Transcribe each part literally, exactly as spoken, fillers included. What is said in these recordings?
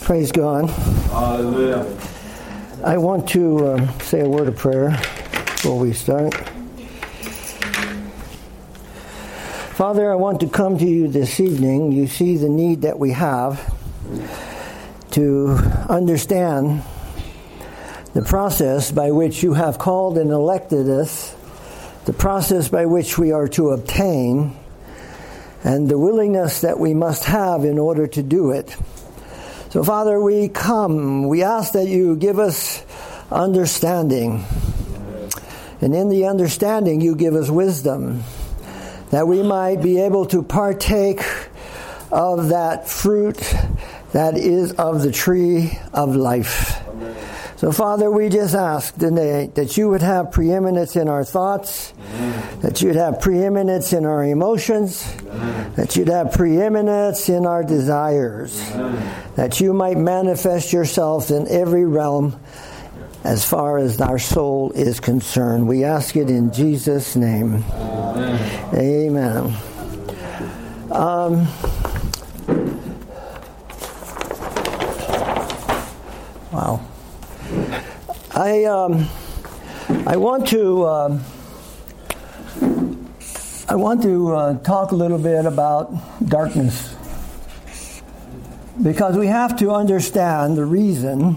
Praise God. Hallelujah. I want to uh, say a word of prayer before we start. Father, I want to come to you this evening. You see the need that we have to understand the process by which you have called and elected us, the process by which we are to obtain, and the willingness that we must have in order to do it. So, Father, we come. We ask that you give us understanding. And in the understanding, you give us wisdom, that we might be able to partake of that fruit that is of the tree of life. So, Father, we just ask today that you would have preeminence in our thoughts, that you'd have preeminence in our emotions, that you'd have preeminence in our desires, that you might manifest yourself in every realm as far as our soul is concerned. We ask it in Jesus' name. Amen. Amen. Um, wow. I um, I want to um, I want to uh, talk a little bit about darkness, because we have to understand the reason.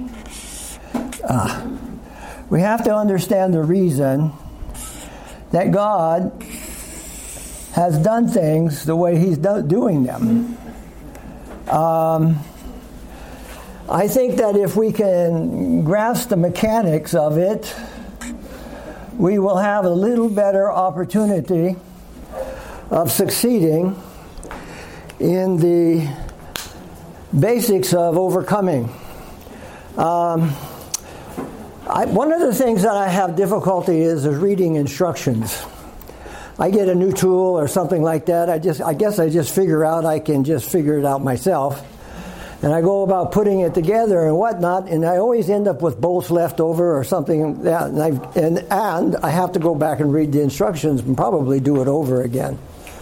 Uh, we have to understand the reason that God has done things the way He's do- doing them. Um, I think that if we can grasp the mechanics of it, we will have a little better opportunity of succeeding in the basics of overcoming. Um, I, one of the things that I have difficulty is, is reading instructions. I get a new tool or something like that. I just, I guess I just figure out I can just figure it out myself. And I go about putting it together and whatnot, and I always end up with bolts left over or something. That, and, I, and, and I have to go back and read the instructions and probably do it over again.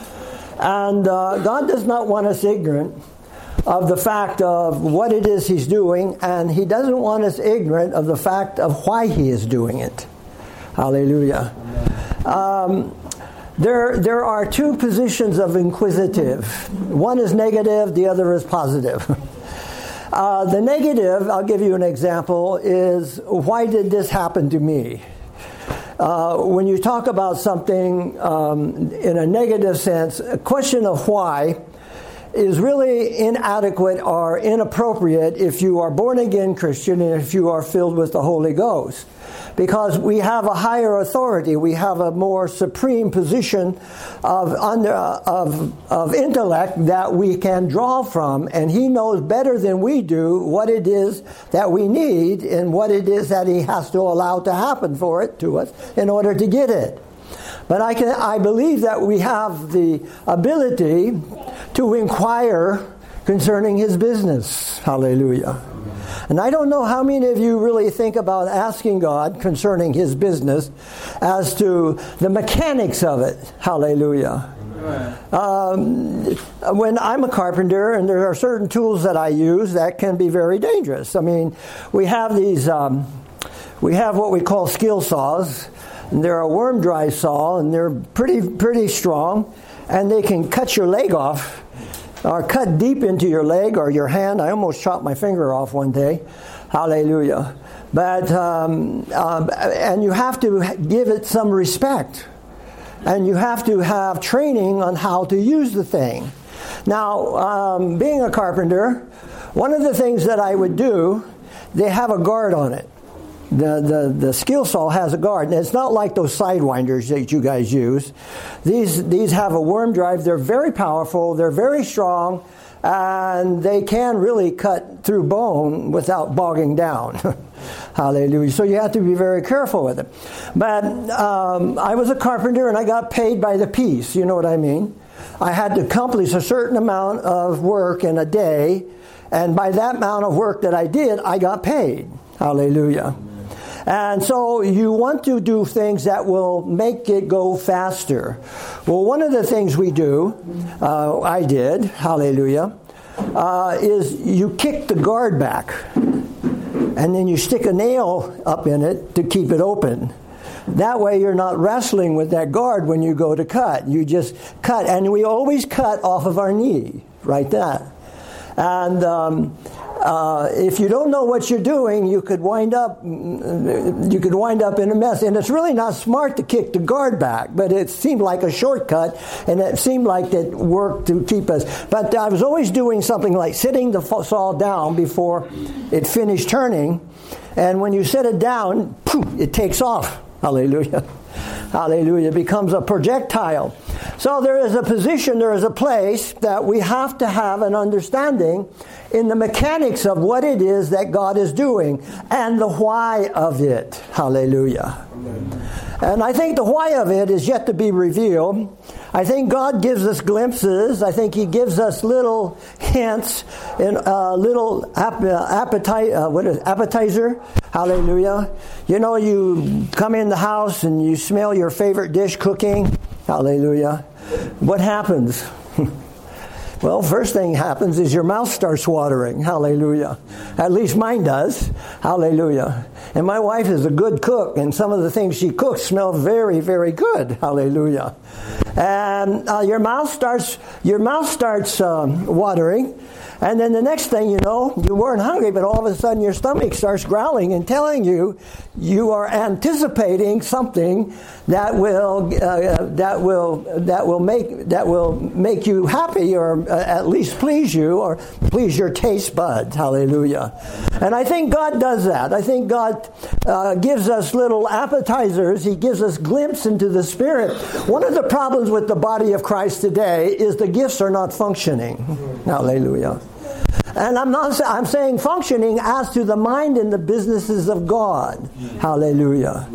And uh, God does not want us ignorant of the fact of what it is He's doing, and He doesn't want us ignorant of the fact of why He is doing it. Hallelujah. Um, there, there are two positions of inquisitive. One is negative, the other is positive. Uh, the negative, I'll give you an example, is why did this happen to me? Uh, when you talk about something um, in a negative sense, a question of why is really inadequate or inappropriate if you are born again Christian and if you are filled with the Holy Ghost. Because we have a higher authority, we have a more supreme position of under of of intellect that we can draw from, and He knows better than we do what it is that we need and what it is that He has to allow to happen for it to us in order to get it. But I can I believe that we have the ability to inquire concerning His business. Hallelujah. And I don't know how many of you really think about asking God concerning His business as to the mechanics of it. Hallelujah. Um, when I'm a carpenter, and there are certain tools that I use that can be very dangerous. I mean, we have these, um, we have what we call skill saws, and they're a worm dry saw, and they're pretty, pretty strong, and they can cut your leg off, or cut deep into your leg or your hand. I almost chopped my finger off one day. Hallelujah. But, um, um, and you have to give it some respect. And you have to have training on how to use the thing. Now, um, being a carpenter, one of the things that I would do, they have a guard on it. The, the the skill saw has a guard, and it's not like those sidewinders that you guys use. These these have a worm drive. They're very powerful. They're very strong, and they can really cut through bone without bogging down. Hallelujah. So you have to be very careful with it. But um, I was a carpenter, and I got paid by the piece. You know what I mean? I had to accomplish a certain amount of work in a day, and by that amount of work that I did, I got paid. Hallelujah. And so you want to do things that will make it go faster. Well, one of the things we do, uh, I did, hallelujah, uh, is you kick the guard back, and then you stick a nail up in it to keep it open. That way you're not wrestling with that guard when you go to cut. You just cut, and we always cut off of our knee, right there. And um, uh, if you don't know what you're doing, you could wind up you could wind up in a mess. And it's really not smart to kick the guard back, but it seemed like a shortcut, and it seemed like it worked to keep us. But I was always doing something like sitting the saw down before it finished turning, and when you set it down, poof, it takes off. Hallelujah. Hallelujah. It becomes a projectile. So there is a position, there is a place that we have to have an understanding in the mechanics of what it is that God is doing and the why of it. Hallelujah. Amen. And I think the why of it is yet to be revealed. I think God gives us glimpses. I think He gives us little hints and uh, little ap- appetite, uh, what is appetizer. Hallelujah. You know, you come in the house and you smell your favorite dish cooking. Hallelujah. What happens? Well, first thing happens is your mouth starts watering. Hallelujah. At least mine does. Hallelujah. And my wife is a good cook, and some of the things she cooks smell very, very good. Hallelujah. And uh, your mouth starts, your mouth starts um, watering. And then the next thing you know, you weren't hungry, but all of a sudden your stomach starts growling and telling you you are anticipating something that will uh, that will that will make that will make you happy, or uh, at least please you, or please your taste buds. Hallelujah! And I think God does that. I think God uh, gives us little appetizers. He gives us glimpses into the Spirit. One of the problems with the body of Christ today is the gifts are not functioning. Hallelujah. And I'm not. I'm saying functioning as to the mind and the businesses of God. Hallelujah.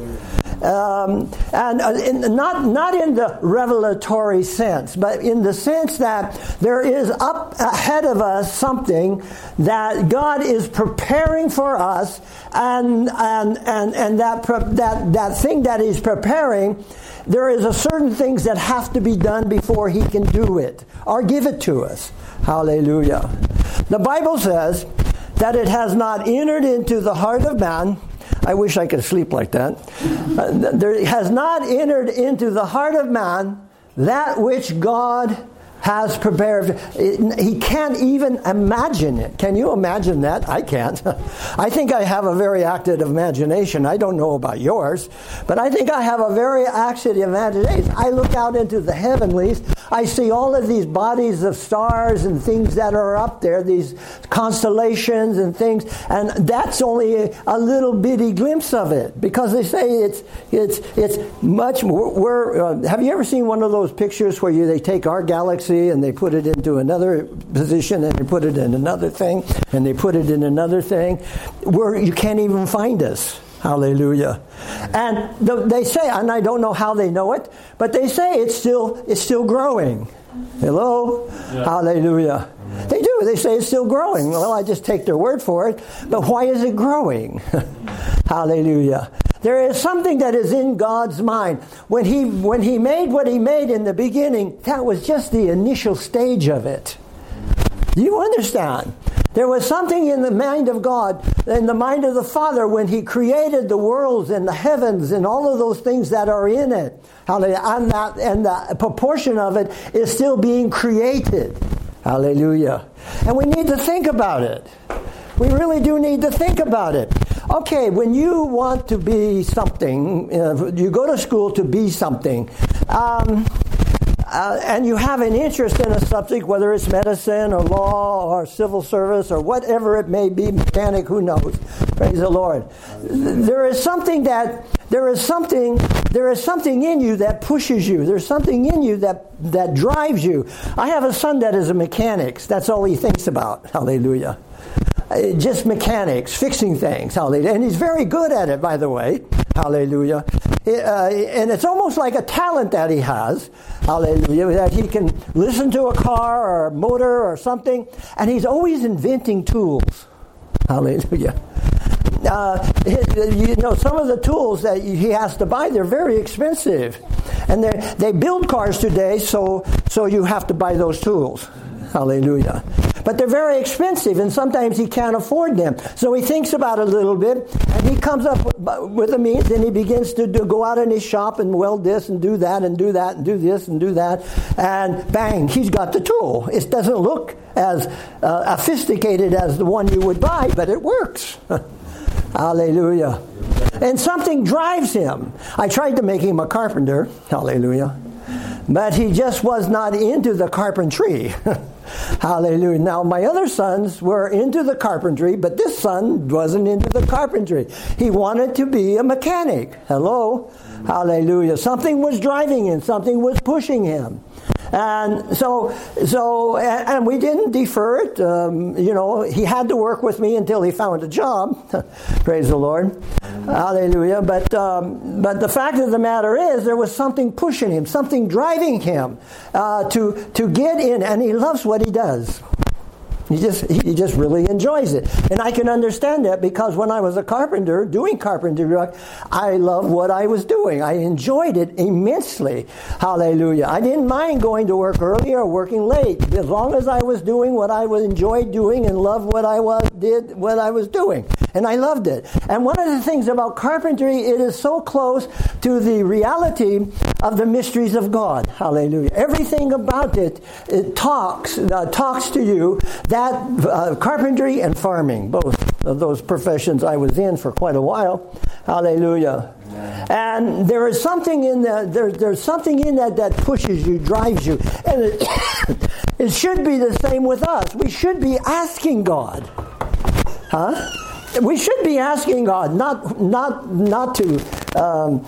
Um, and uh, in, not not in the revelatory sense, but in the sense that there is up ahead of us something that God is preparing for us, and and and and that that that thing that He's preparing, there is a certain things that have to be done before He can do it or give it to us. Hallelujah. The Bible says that it has not entered into the heart of man. I wish I could sleep like that. Uh, there has not entered into the heart of man that which God has prepared. It, he can't even imagine it. Can you imagine that? I can't. I think I have a very active imagination. I don't know about yours, but I think I have a very active imagination. I look out into the heavenlies. I see all of these bodies of stars and things that are up there, these constellations and things, and that's only a, a little bitty glimpse of it, because they say it's it's it's much more. We're, uh, have you ever seen one of those pictures where you they take our galaxy and they put it into another position, and they put it in another thing, and they put it in another thing, where you can't even find us? Hallelujah. And the, they say, and I don't know how they know it, but they say it's still it's still growing. Hello? Yeah. Hallelujah. They do. They say it's still growing. Well, I just take their word for it. But why is it growing? Hallelujah. There is something that is in God's mind. When he when he made what He made in the beginning, that was just the initial stage of it. Do you understand? There was something in the mind of God, in the mind of the Father, when He created the worlds and the heavens and all of those things that are in it. Hallelujah. And, that, and the proportion of it is still being created. Hallelujah. And we need to think about it. We really do need to think about it. Okay, when you want to be something, uh, you go to school to be something, um, uh, and you have an interest in a subject, whether it's medicine or law or civil service or whatever it may be, mechanic, who knows? Praise the Lord. There is something that there is something there is something in you that pushes you. There's something in you that that drives you. I have a son that is a mechanic. That's all he thinks about. Hallelujah. Just mechanics, fixing things. Hallelujah. And he's very good at it, by the way. Hallelujah. It, uh, and it's almost like a talent that he has. Hallelujah. That he can listen to a car or a motor or something. And he's always inventing tools. Hallelujah. Uh, you know, some of the tools that he has to buy, they're very expensive. And they they build cars today, so so you have to buy those tools. Hallelujah. But they're very expensive, and sometimes he can't afford them. So he thinks about it a little bit, and he comes up with the means, and he begins to do, go out in his shop and weld this and do that and do that and do this and do that. And bang, he's got the tool. It doesn't look as uh, sophisticated as the one you would buy, but it works. Hallelujah. And something drives him. I tried to make him a carpenter. Hallelujah. But he just was not into the carpentry. Hallelujah. Now, my other sons were into the carpentry, but this son wasn't into the carpentry. He wanted to be a mechanic. Hello? Hallelujah. Something was driving him. Something was pushing him. And so, so, and, and we didn't defer it. Um, you know, he had to work with me until he found a job. Praise the Lord. Hallelujah. But, um, but the fact of the matter is, there was something pushing him, something driving him uh, to to get in, and he loves what he does. He just he just really enjoys it. And I can understand that, because when I was a carpenter, doing carpentry work, I loved what I was doing. I enjoyed it immensely. Hallelujah. I didn't mind going to work early or working late, as long as I was doing what I was enjoyed doing and loved what I was did what I was doing. And I loved it. And one of the things about carpentry, it is so close to the reality of the mysteries of God. Hallelujah. Everything about it, it talks, uh, talks to you. That uh, carpentry and farming, both of those professions I was in for quite a while. Hallelujah. Amen. And there is something in that, there, there's something in that that pushes you, drives you. And it, it should be the same with us. We should be asking God. Huh? We should be asking God not not not to um,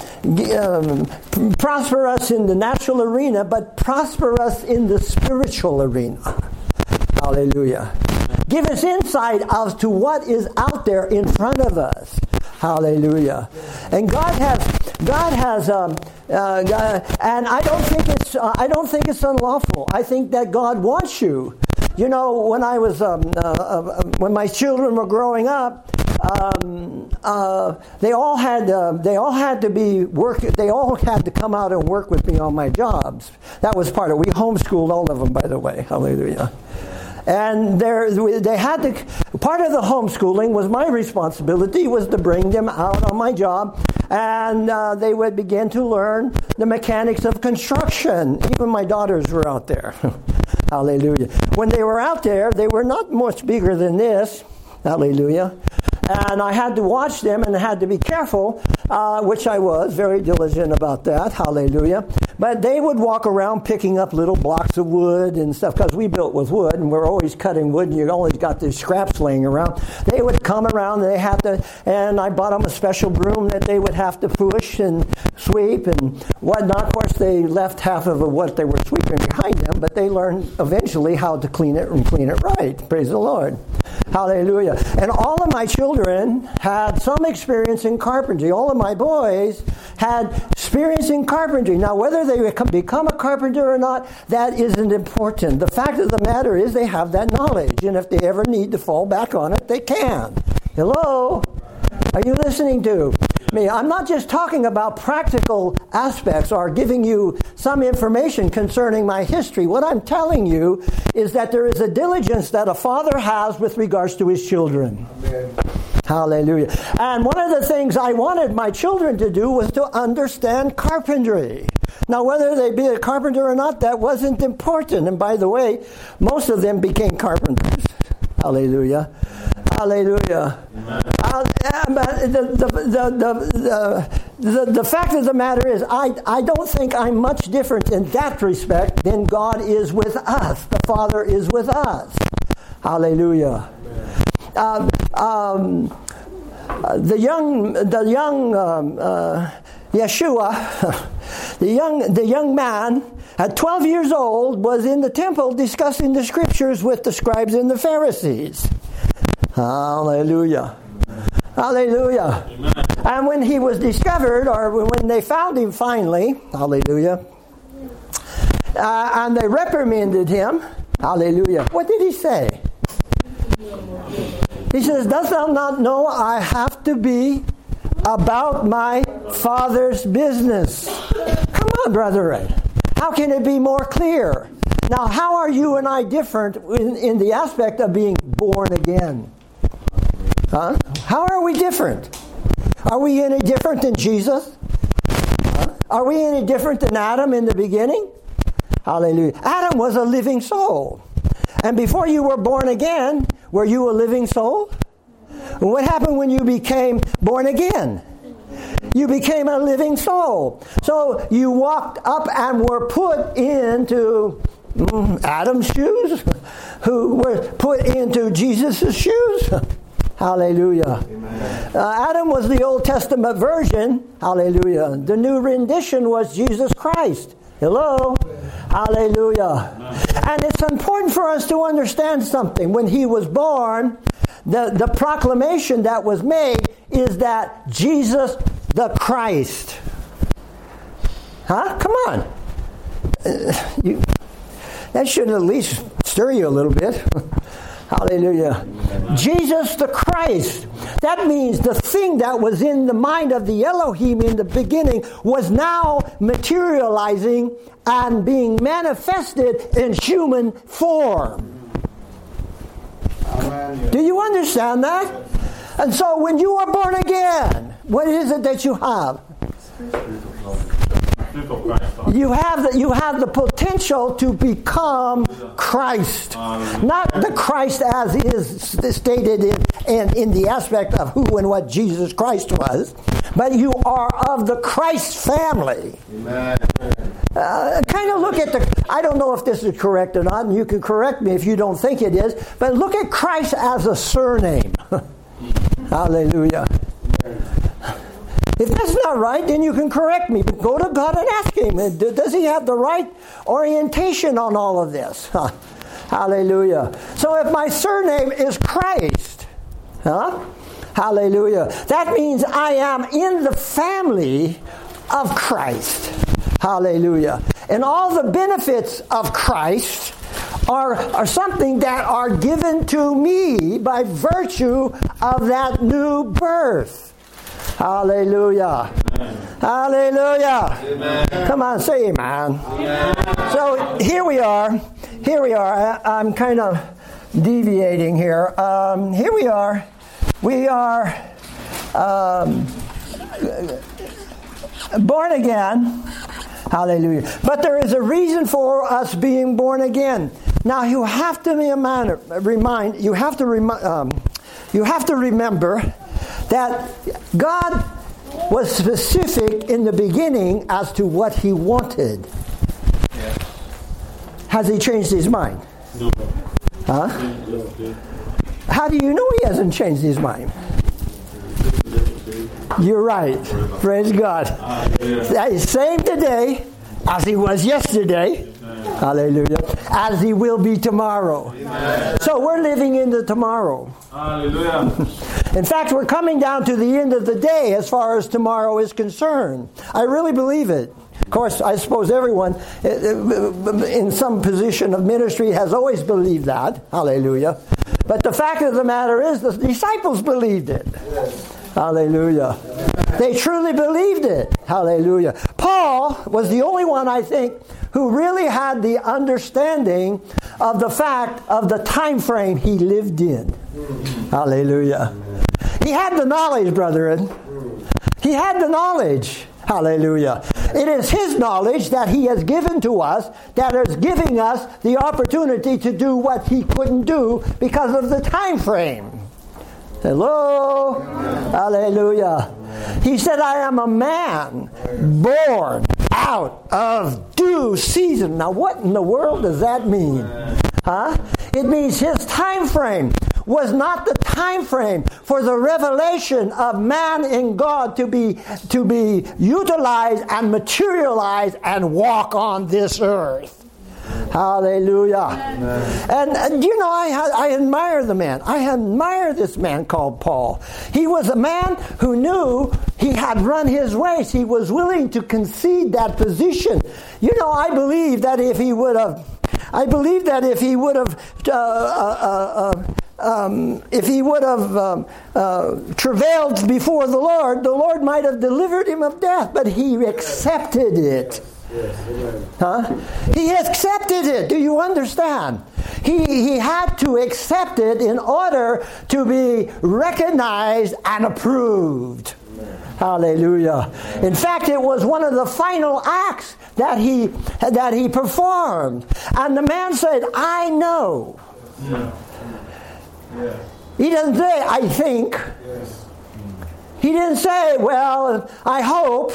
um, prosper us in the natural arena, but prosper us in the spiritual arena. Hallelujah. Give us insight as to what is out there in front of us. Hallelujah. And God has God has um, uh, God, and I don't think it's uh, I don't think it's unlawful. I think that God wants you. You know, when I was um, uh, uh, when my children were growing up, um, uh, they all had uh, they all had to be work. They all had to come out and work with me on my jobs. That was part of. We homeschooled all of them, by the way. Hallelujah. And they had to. Part of the homeschooling was my responsibility was to bring them out on my job, and uh, they would begin to learn the mechanics of construction. Even my daughters were out there. Hallelujah. When they were out there, they were not much bigger than this. Hallelujah. And I had to watch them and had to be careful, uh, which I was very diligent about that. Hallelujah. But they would walk around picking up little blocks of wood and stuff, because we built with wood and we're always cutting wood and you always got these scraps laying around. They would come around and they had to, and I bought them a special broom that they would have to push and sweep and whatnot. Of course, they left half of what they were sweeping behind them, but they learned eventually how to clean it and clean it right. Praise the Lord. Hallelujah. And all of my children had some experience in carpentry. All of my boys had experience in carpentry. Now, whether they become a carpenter or not, that isn't important. The fact of the matter is they have that knowledge. And if they ever need to fall back on it, they can. Hello? Are you listening to me? I'm not just talking about practical aspects or giving you some information concerning my history. What I'm telling you is that there is a diligence that a father has with regards to his children. Amen. Hallelujah. And one of the things I wanted my children to do was to understand carpentry. Now, whether they be a carpenter or not, that wasn't important. And by the way, most of them became carpenters. Hallelujah. Hallelujah. Uh, the, the, the, the, the, the fact of the matter is, I, I don't think I'm much different in that respect than God is with us. The Father is with us. Hallelujah. Uh, um, uh, the young, the young um, uh, Yeshua, the young, the young man at twelve years old was in the temple discussing the scriptures with the scribes and the Pharisees. Hallelujah. Hallelujah. Amen. And when he was discovered, or when they found him finally, hallelujah, uh, and they reprimanded him, hallelujah, what did he say? He says, dost thou not know I have to be about my Father's business? Come on, brethren. How can it be more clear? Now, how are you and I different in, in the aspect of being born again? Huh? How are we different? Are we any different than Jesus? Huh? Are we any different than Adam in the beginning? Hallelujah. Adam was a living soul. And before you were born again, were you a living soul? What happened when you became born again? You became a living soul. So you walked up and were put into mm, Adam's shoes, who were put into Jesus' shoes. Hallelujah. Uh, Adam was the Old Testament version. Hallelujah. The new rendition was Jesus Christ. Hello. Hallelujah. And it's important for us to understand something. When he was born, the, the proclamation that was made is that Jesus the Christ. Huh? Come on. Uh, you, that should at least stir you a little bit. Hallelujah. Jesus the Christ. That means the thing that was in the mind of the Elohim in the beginning was now materializing and being manifested in human form. Amen. Do you understand that? And so when you are born again, what is it that you have? You have the, you have the potential to become Christ. Not the Christ as is stated in, in, in the aspect of who and what Jesus Christ was, but you are of the Christ family. Amen. Uh, kind of look at the, I don't know if this is correct or not, and you can correct me if you don't think it is, but look at Christ as a surname. Hallelujah. If that's not right, then you can correct me. But go to God and ask Him, does He have the right orientation on all of this? Hallelujah. So if my surname is Christ, huh? Hallelujah. That means I am in the family of Christ. Hallelujah. And all the benefits of Christ are, are something that are given to me by virtue of that new birth. Hallelujah. Amen. Hallelujah. Amen. Come on, say amen. Amen. So here we are. Here we are. I, I'm kind of deviating here. Um, here we are. We are um, born again. Hallelujah. But there is a reason for us being born again. Now you have to be a man, remind. You have to remind. Um, you have to remember that God was specific in the beginning as to what He wanted. Yeah. Has He changed His mind? No. Huh? No. How do you know He hasn't changed His mind? You're right. Praise God. That is same today as He was yesterday. Hallelujah. As He will be tomorrow. Amen. So we're living in the tomorrow. Hallelujah. In fact, we're coming down to the end of the day as far as tomorrow is concerned. I really believe it. Of course, I suppose everyone in some position of ministry has always believed that. Hallelujah. But the fact of the matter is the disciples believed it. Hallelujah. They truly believed it. Hallelujah. Paul was the only one, I think, who really had the understanding of the fact of the time frame he lived in. Hallelujah. He had the knowledge, brethren. He had the knowledge. Hallelujah. It is His knowledge that He has given to us that is giving us the opportunity to do what He couldn't do because of the time frame. Hello? Hallelujah. He said, I am a man born out of due season. Now what in the world does that mean? Huh? It means His time frame was not the time frame for the revelation of man in God to be to be utilized and materialized and walk on this earth. Hallelujah. And, and you know, I, I admire the man. I admire this man called Paul. He was a man who knew he had run his race. He was willing to concede that position. You know, I believe that if he would have, I believe that if he would have, uh, uh, uh, um, if he would have um, uh, travailed before the Lord, the Lord might have delivered him of death, but he accepted it. Yes, huh? He accepted it. Do you understand? He, he had to accept it in order to be recognized and approved. Amen. Hallelujah. Amen. In fact, it was one of the final acts that he that he performed. And the man said, I know. Yeah. Yeah. He doesn't say, I think. Yes. He didn't say, well, I hope.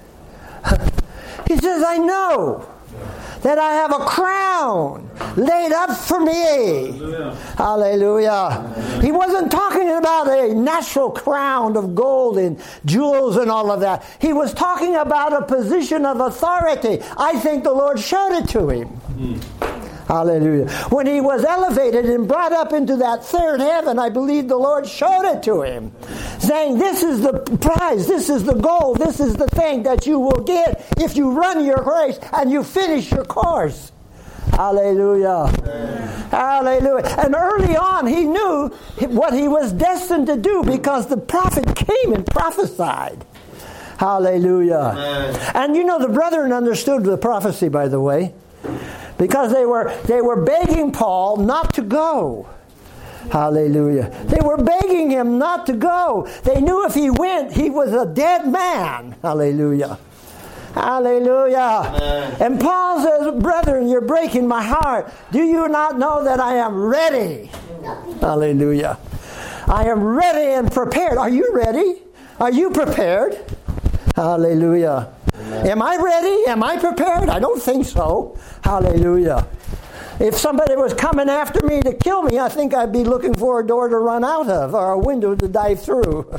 He says, I know that I have a crown laid up for me. Hallelujah. Hallelujah. He wasn't talking about a natural crown of gold and jewels and all of that. He was talking about a position of authority. I think the Lord showed it to him. Mm. Hallelujah. When he was elevated and brought up into that third heaven, I believe the Lord showed it to him, saying, this is the prize, this is the goal, this is the thing that you will get if you run your race and you finish your course. Hallelujah. Amen. Hallelujah. And early on he knew what he was destined to do because the prophet came and prophesied. Hallelujah. Amen. And you know, the brethren understood the prophecy, by the way. Because they were they were begging Paul not to go. Hallelujah. They were begging him not to go. They knew if he went, he was a dead man. Hallelujah. Hallelujah. Amen. And Paul says, brethren, you're breaking my heart. Do you not know that I am ready? Hallelujah. I am ready and prepared. Are you ready? Are you prepared? Hallelujah. Amen. Am I ready? Am I prepared? I don't think so. Hallelujah. If somebody was coming after me to kill me, I think I'd be looking for a door to run out of or a window to dive through.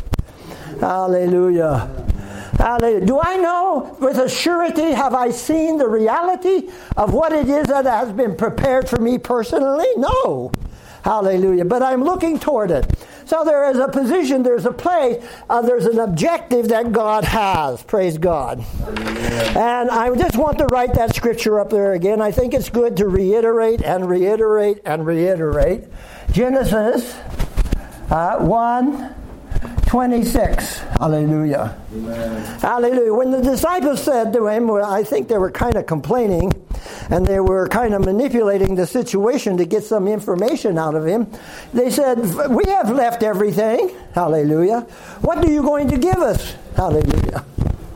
Hallelujah. Hallelujah. Do I know with a surety, have I seen the reality of what it is that has been prepared for me personally? No. Hallelujah. But I'm looking toward it. So there is a position, there's a place, uh, there's an objective that God has. Praise God. Amen. And I just want to write that scripture up there again. I think it's good to reiterate and reiterate and reiterate. Genesis uh, one twenty-six. Hallelujah. Amen. Hallelujah. When the disciples said to him, well, I think they were kind of complaining and they were kind of manipulating the situation to get some information out of him. They said, we have left everything. Hallelujah. What are you going to give us? Hallelujah.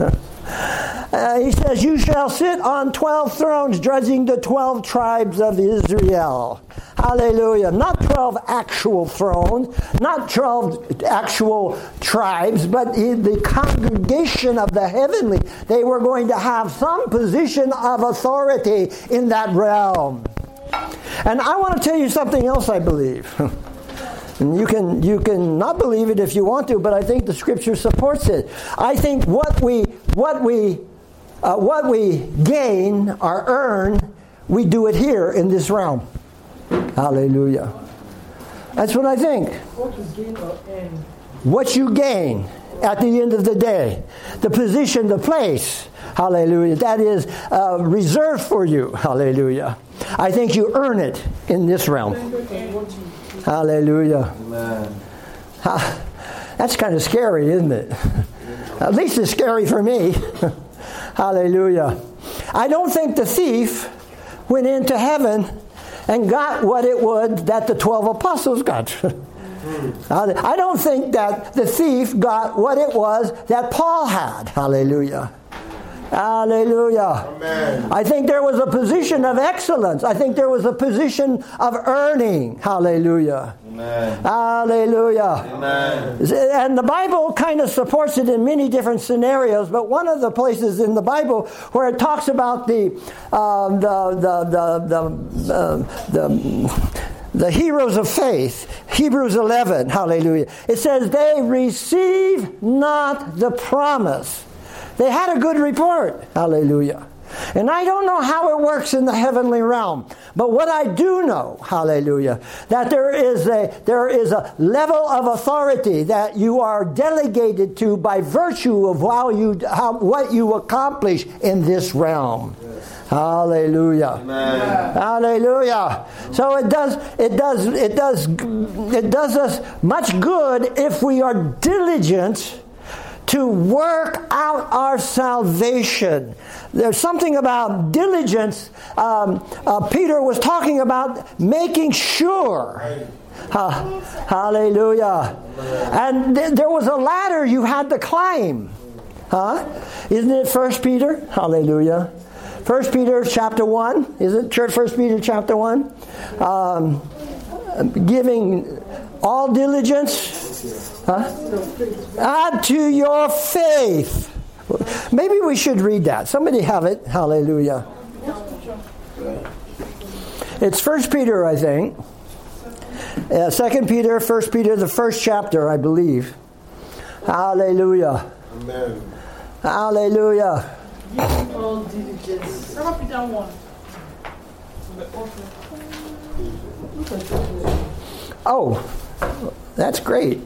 Uh, he says, you shall sit on twelve thrones judging the twelve tribes of Israel. Hallelujah. Not twelve actual thrones, not twelve actual tribes, but the congregation of the heavenly. They were going to have some position of authority in that realm. And I want to tell you something else I believe. And you can you can not believe it if you want to, but I think the Scripture supports it. I think what we what we uh, what we gain or earn, we do it here in this realm. Hallelujah. That's what I think. What you gain or earn. What you gain at the end of the day, the position, the place. Hallelujah. That is uh, reserved for you. Hallelujah. I think you earn it in this realm. Hallelujah. Amen. That's kind of scary, isn't it? At least it's scary for me. Hallelujah. I don't think the thief went into heaven and got what it would that the twelve apostles got. I don't think that the thief got what it was that Paul had. Hallelujah. Hallelujah. Amen. I think there was a position of excellence. I think there was a position of earning. Hallelujah. Amen. Hallelujah. Amen. And the Bible kind of supports it in many different scenarios, but one of the places in the Bible where it talks about the um, the the the the, uh, the the heroes of faith, Hebrews eleven, hallelujah. It says they receive not the promise. They had a good report. Hallelujah. And I don't know how it works in the heavenly realm. But what I do know, hallelujah, that there is a there is a level of authority that you are delegated to by virtue of how you how, what you accomplish in this realm. Yes. Hallelujah. Amen. Hallelujah. So it does it does it does it does us much good if we are diligent to work out our salvation. There's something about diligence. Um, uh, Peter was talking about making sure. Uh, hallelujah. And th- there was a ladder you had to climb. Huh? Isn't it First Peter? Hallelujah. First Peter chapter one. Isn't it First Peter chapter one? Um, giving all diligence. Huh? Add to your faith. Maybe we should read that. Somebody have it. Hallelujah. It's First Peter, I think. Uh, Second Peter, First Peter, the first chapter, I believe. Hallelujah. Amen. Hallelujah. All diligence. Come up down one. Oh, that's great.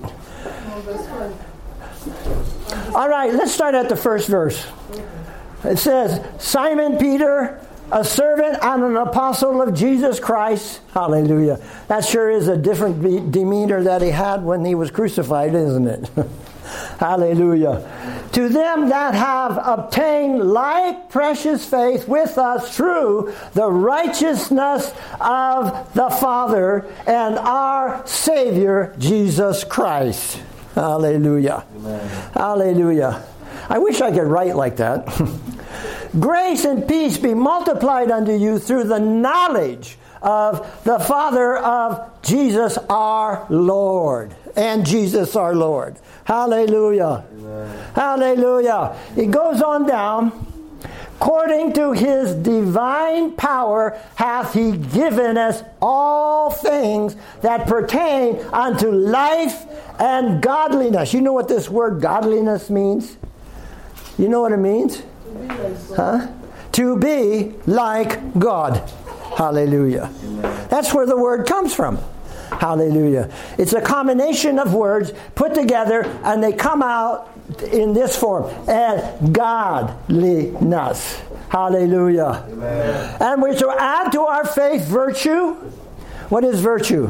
All right, let's start at the first verse. It says, Simon Peter, a servant and an apostle of Jesus Christ. Hallelujah. That sure is a different demeanor that he had when he was crucified, isn't it? Hallelujah. To them that have obtained like precious faith with us through the righteousness of the Father and our Savior, Jesus Christ. Hallelujah. Amen. Hallelujah. I wish I could write like that. Grace and peace be multiplied unto you through the knowledge of the Father of Jesus our Lord. And Jesus our Lord. Hallelujah. Amen. Hallelujah. It goes on down. According to his divine power hath he given us all things that pertain unto life and godliness. You know what this word godliness means? You know what it means? Huh? To be like God. Hallelujah. Amen. That's where the word comes from. Hallelujah. It's a combination of words put together and they come out in this form. And godliness. Hallelujah. Amen. And we're to add to our faith virtue. What is virtue?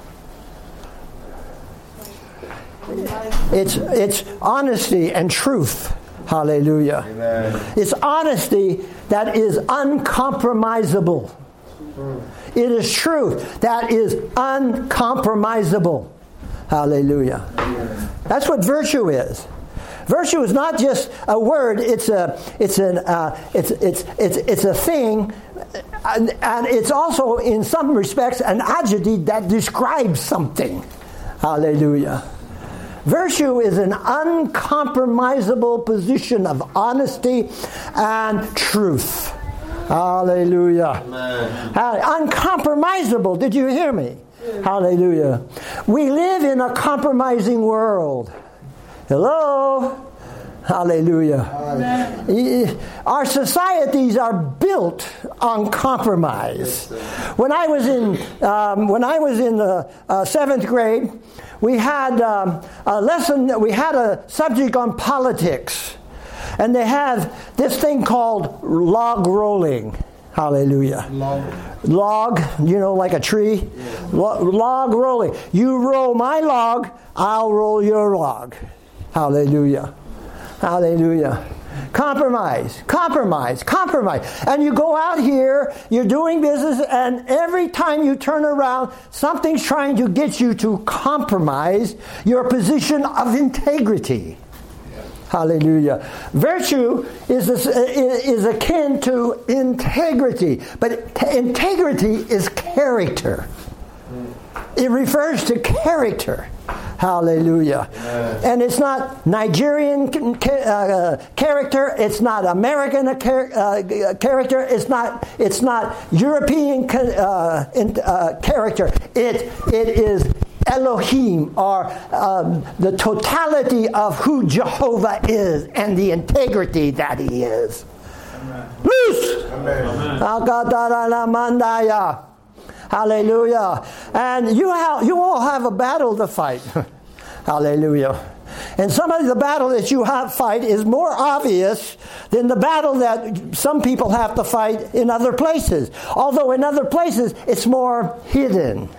It's, it's honesty and truth. Hallelujah. Amen. It's honesty that is uncompromisable. It is truth that is uncompromisable. Hallelujah. Amen. That's what virtue is. Virtue is not just a word; it's a, it's an, uh, it's, it's, it's, it's a thing, and, and it's also, in some respects, an adjective that describes something. Hallelujah. Virtue is an uncompromisable position of honesty and truth. Hallelujah. Amen. Uncompromisable. Did you hear me? Yeah. Hallelujah. We live in a compromising world. Hello? Hallelujah. Amen. Our societies are built on compromise. When I was in um, when I was in the uh, seventh grade, we had um, a lesson. We had a subject on politics, and they have this thing called log rolling. Hallelujah. Log. Log, you know, like a tree. Yeah. Log, log rolling. You roll my log, I'll roll your log. Hallelujah. Hallelujah. Compromise, compromise, compromise. And you go out here, you're doing business, and every time you turn around, something's trying to get you to compromise your position of integrity. Hallelujah. Virtue is, is akin to integrity, but integrity is character. It refers to character. Hallelujah. Amen. And it's not Nigerian uh, character. It's not American uh, character. It's not. It's not European uh, in, uh, character. It it is Elohim, or um, the totality of who Jehovah is and the integrity that He is. Amen. Loose. Amen. Hallelujah. And you have, you all have a battle to fight. Hallelujah. And some of the battle that you have fight is more obvious than the battle that some people have to fight in other places. Although in other places it's more hidden.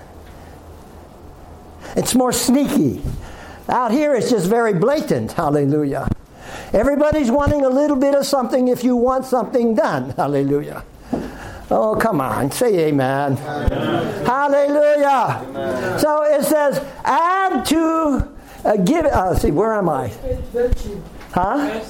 It's more sneaky. Out here it's just very blatant. Hallelujah. Everybody's wanting a little bit of something if you want something done. Hallelujah. Oh, come on. Say amen. Amen. Hallelujah. Amen. So it says, add to, uh, give, uh, see, where am I? Huh?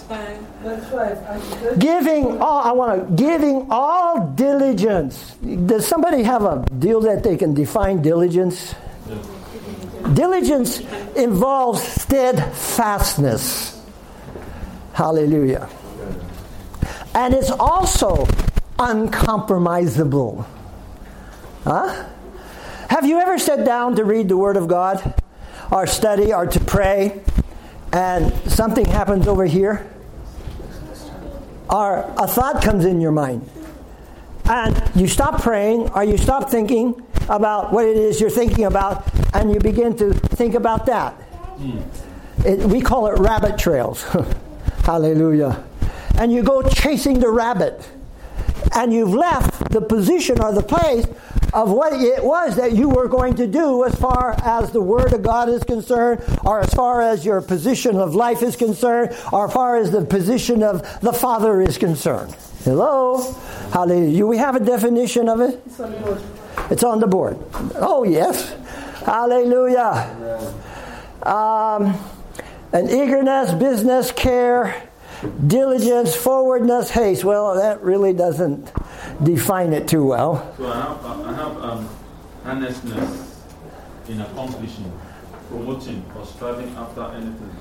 Giving all, I want to, giving all diligence. Does somebody have a deal that they can define diligence? Diligence involves steadfastness. Hallelujah. And it's also uncompromisable. Huh? Have you ever sat down to read the Word of God, or study, or to pray, and something happens over here? Or a thought comes in your mind, and you stop praying, or you stop thinking about what it is you're thinking about, and you begin to think about that. Mm. It, we call it rabbit trails. Hallelujah. And you go chasing the rabbit, and you've left the position or the place of what it was that you were going to do as far as the Word of God is concerned, or as far as your position of life is concerned, or as far as the position of the Father is concerned. Hello? Hallelujah. Do we have a definition of it? It's on the board. It's on the board. Oh, yes. Hallelujah. Um, an eagerness, business, care, diligence, forwardness, haste. Well, that really doesn't define it too well. So I have, I have um, earnestness in accomplishing, promoting, or striving after anything.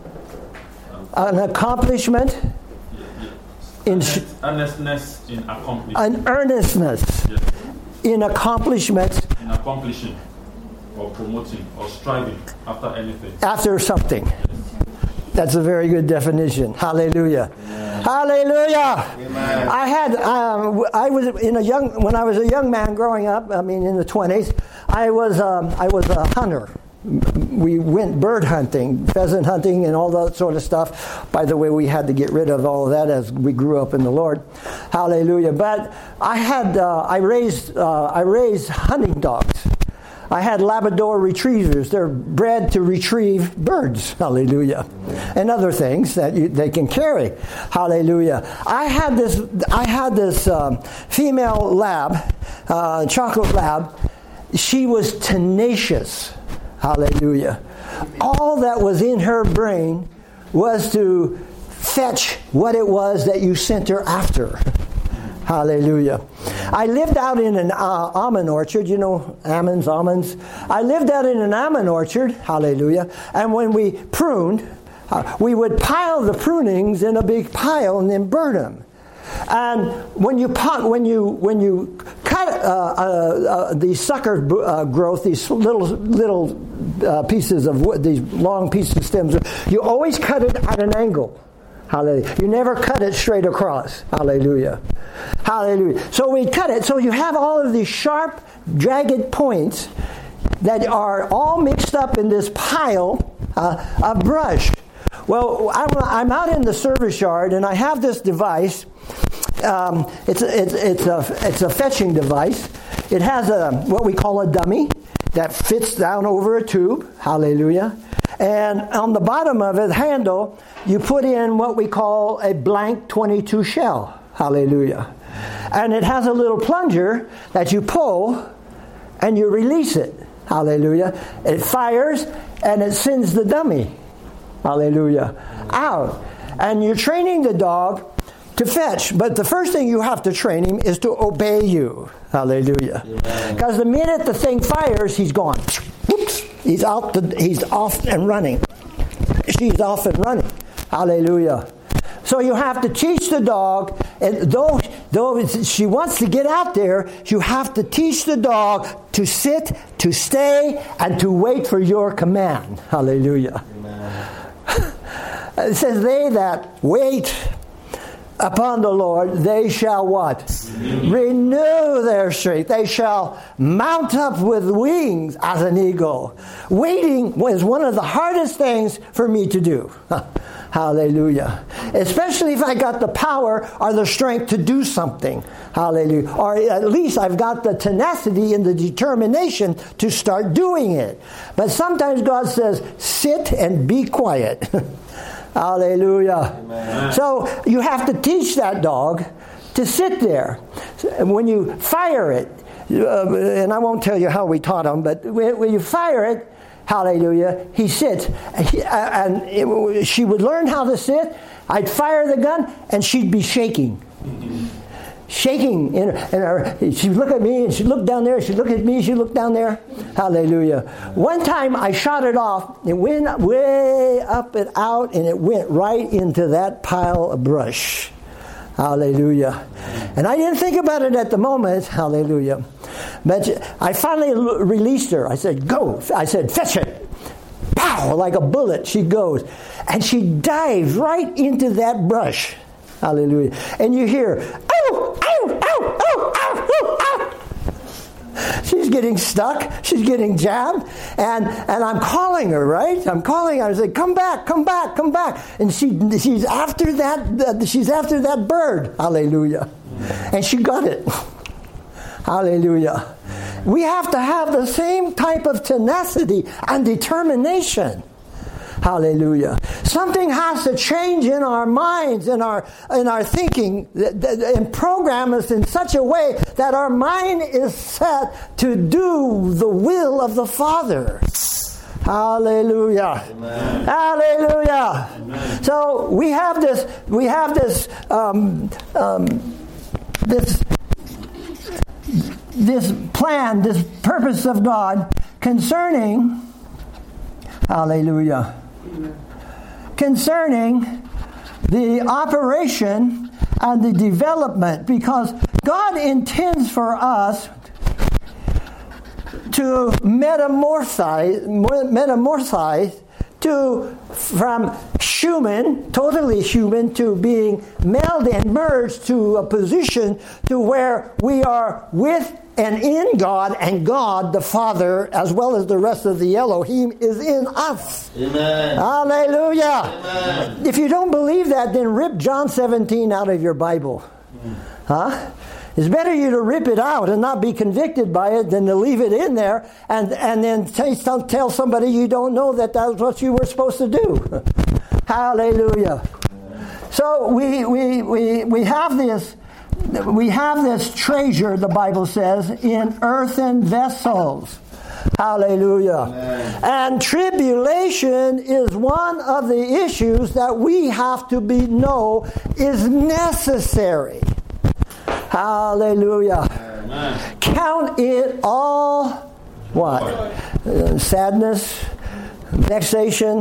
Um, An accomplishment? Yeah, yeah. In sh- earnestness in accomplishing. An earnestness yes. in accomplishment. In accomplishing, or promoting, or striving after anything. After something. Yes. That's a very good definition. Hallelujah. Amen. Hallelujah. Amen. I had, um, I was in a young, when I was a young man growing up, I mean in the twenties, I was, um, I was a hunter. We went bird hunting, pheasant hunting, and all that sort of stuff. By the way, we had to get rid of all of that as we grew up in the Lord. Hallelujah. But I had, uh, I raised, uh, I raised hunting dogs. I had Labrador retrievers. They're bred to retrieve birds. Hallelujah. And other things that you, they can carry. Hallelujah. I had this, I had this um, female lab, uh, chocolate lab. She was tenacious. Hallelujah. All that was in her brain was to fetch what it was that you sent her after. Hallelujah. I lived out in an uh, almond orchard. You know almonds, almonds. I lived out in an almond orchard. Hallelujah. And when we pruned, uh, we would pile the prunings in a big pile and then burn them. And when you pot, when you when you cut uh, uh, uh, these sucker uh, growth, these little little uh, pieces of wood, these long pieces of stems, you always cut it at an angle. Hallelujah. You never cut it straight across. Hallelujah. Hallelujah. So we cut it. So you have all of these sharp, jagged points that are all mixed up in this pile uh, of brush. Well, I'm out in the service yard, and I have this device. Um, it's, it's, it's, a, it's a fetching device. It has a what we call a dummy that fits down over a tube. Hallelujah. And on the bottom of it, handle, you put in what we call a blank twenty-two shell. Hallelujah. And it has a little plunger that you pull and you release it. Hallelujah. It fires and it sends the dummy. Hallelujah. Out. And you're training the dog to fetch. But the first thing you have to train him is to obey you. Hallelujah. Because the minute the thing fires, he's gone. Whoops. He's out. The, he's off and running. She's off and running. Hallelujah. So you have to teach the dog, and though though she wants to get out there, you have to teach the dog to sit, to stay, and to wait for your command. Hallelujah. It says, they that wait upon the Lord, they shall what? Renew. Renew their strength. They shall mount up with wings as an eagle. Waiting was one of the hardest things for me to do. Hallelujah. Especially if I got the power or the strength to do something. Hallelujah. Or at least I've got the tenacity and the determination to start doing it. But sometimes God says, sit and be quiet. Hallelujah. Amen. So you have to teach that dog to sit there. When you fire it, uh, and I won't tell you how we taught him, but when, when you fire it, hallelujah, he sits. And, he, and it, she would learn how to sit. I'd fire the gun, and she'd be shaking. Shaking. In her, in her, she'd look at me, and she'd look down there. She'd look at me, she'd look down there. Hallelujah. One time I shot it off. It went way up and out, and it went right into that pile of brush. Hallelujah. And I didn't think about it at the moment. Hallelujah. But I finally released her. I said, go. I said, fetch it. Pow! Like a bullet, she goes. And she dives right into that brush. Hallelujah. And you hear, ow, ow, ow, ow, ow, ow, ow. She's getting stuck. She's getting jabbed. And and I'm calling her, right? I'm calling her. I say, come back, come back, come back. And she she's after that, she's after that bird. Hallelujah. And she got it. Hallelujah. We have to have the same type of tenacity and determination. Hallelujah. Something has to change in our minds, in our in our thinking, and program us in such a way that our mind is set to do the will of the Father. Hallelujah. Amen. Hallelujah. Amen. So we have this we have this um, um, this this plan, this purpose of God concerning hallelujah. Concerning the operation and the development, because God intends for us to metamorphosize, metamorphosize to from human, totally human, to being melded and merged to a position to where we are with and in God, and God the Father, as well as the rest of the Elohim, is in us. Amen. Hallelujah. Amen. If you don't believe that, then rip John seventeen out of your Bible. Mm. Huh? It's better you to rip it out and not be convicted by it than to leave it in there and, and then tell, tell somebody you don't know that that's what you were supposed to do. Hallelujah. So we we we we have this we have this treasure, the Bible says, in earthen vessels. Hallelujah. Amen. And tribulation is one of the issues that we have to be know is necessary. Hallelujah. Amen. Count it all what? Uh, sadness, vexation.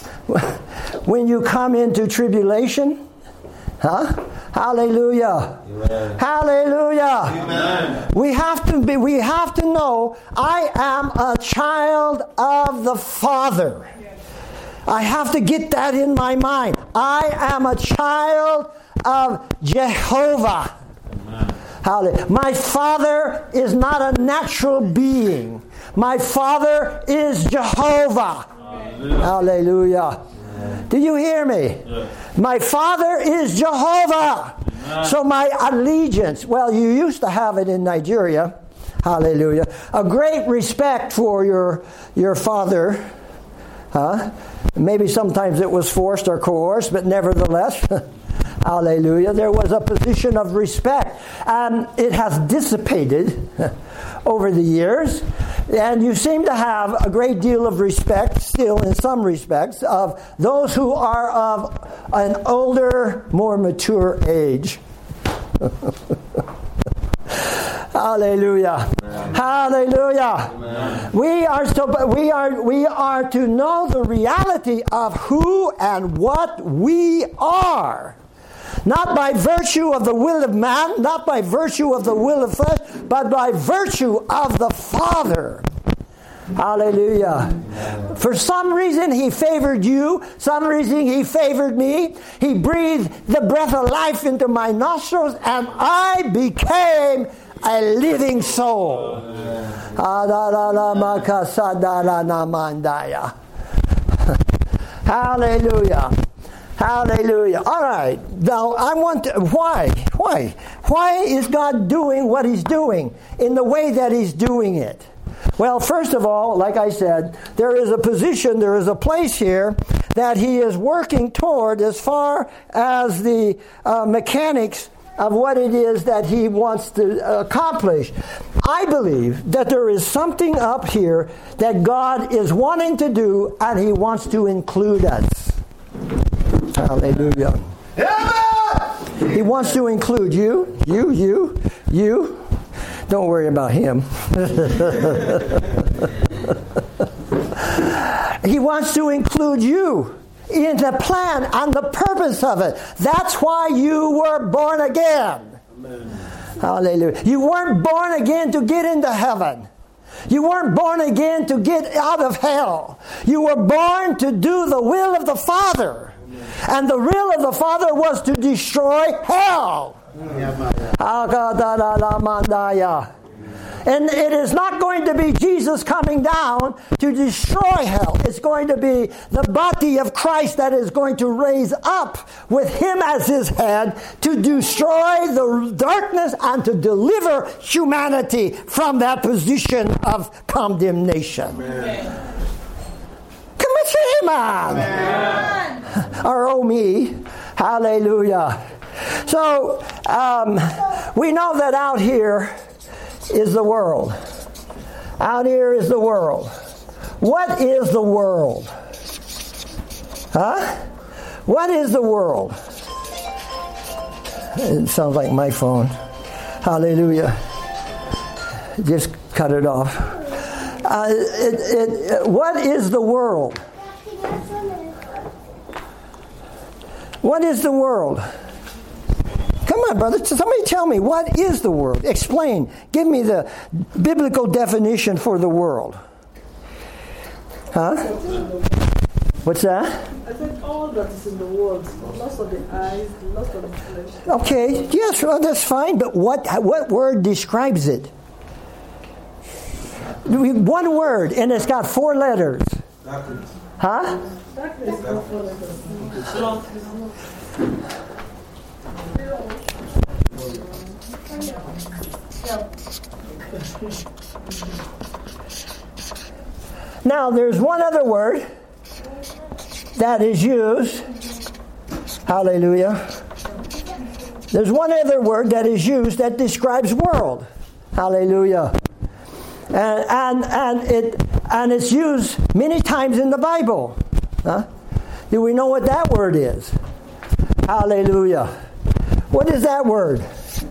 When you come into tribulation, huh? Hallelujah. Amen. Hallelujah. Amen. We have to be we have to know I am a child of the Father. I have to get that in my mind. I am a child of Jehovah. Hallelujah. My Father is not a natural being. My Father is Jehovah. Hallelujah. Hallelujah. Do you hear me? Yeah. My Father is Jehovah. Yeah. So my allegiance, well, you used to have it in Nigeria. Hallelujah. A great respect for your your father. Huh? Maybe sometimes it was forced or coerced, but nevertheless, hallelujah, there was a position of respect. And it has dissipated over the years. And you seem to have a great deal of respect, still in some respects, of those who are of an older, more mature age. Hallelujah. Amen. Hallelujah. Amen. We are so we are we are to know the reality of who and what we are. Not by virtue of the will of man, not by virtue of the will of flesh, but by virtue of the Father. Hallelujah. Amen. For some reason He favored you. Some reason He favored me. He breathed the breath of life into my nostrils and I became a living soul. Hallelujah. Hallelujah. All right. Now, I want to, why? Why? Why is God doing what He's doing in the way that He's doing it? Well, first of all, like I said, there is a position, there is a place here that he is working toward as far as the uh, mechanics of what it is that he wants to accomplish. I believe that there is something up here that God is wanting to do, and he wants to include us. Hallelujah. Amen. He wants to include you, you, you, you. Don't worry about him. He wants to include you in the plan and the purpose of it. That's why you were born again. Amen. Hallelujah. You weren't born again to get into heaven. You weren't born again to get out of hell. You were born to do the will of the Father. Amen. And the will of the Father was to destroy hell. And it is not going to be Jesus coming down to destroy hell. It's going to be the body of Christ that is going to raise up with him as his head to destroy the darkness and to deliver humanity from that position of condemnation. Amen. Come on, say amen. Amen. Or oh me. Hallelujah. So, um, we know that out here is the world. Out here is the world. What is the world? Huh? What is the world? It sounds like my phone. Hallelujah. Just cut it off. Uh, it, it, what is the world? What is the world? Come on, brother. Somebody tell me, what is the world? Explain. Give me the biblical definition for the world. Huh? What's that? I said all that is in the world. Lots of the eyes, lots of the flesh. Okay. Yes, well, that's fine. But what what word describes it? One word, and it's got four letters. Darkness. Huh? Darkness is not four letters. Now, there's one other word that is used. Hallelujah. There's one other word that is used that describes world. Hallelujah. And and and it and it's used many times in the Bible. Huh? Do we know what that word is? Hallelujah. What is that word?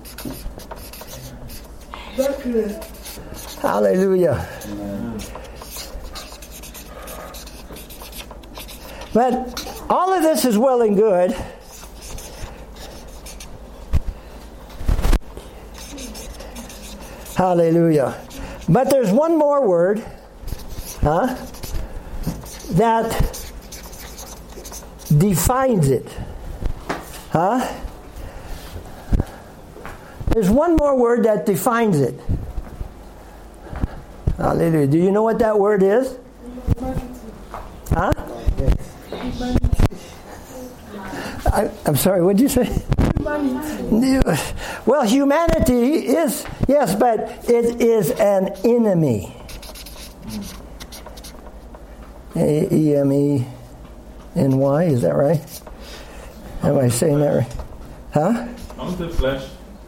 Darkness. Hallelujah. Amen. But all of this is well and good. Hallelujah. But there's one more word, huh, that defines it. Huh? There's one more word that defines it. Hallelujah. Do you know what that word is? Huh? I, I'm sorry, what did you say? Humanity. Well, humanity is, yes, but it is an enemy. A E M E N Y, is that right? Am I saying that right? Huh? I'm the flesh.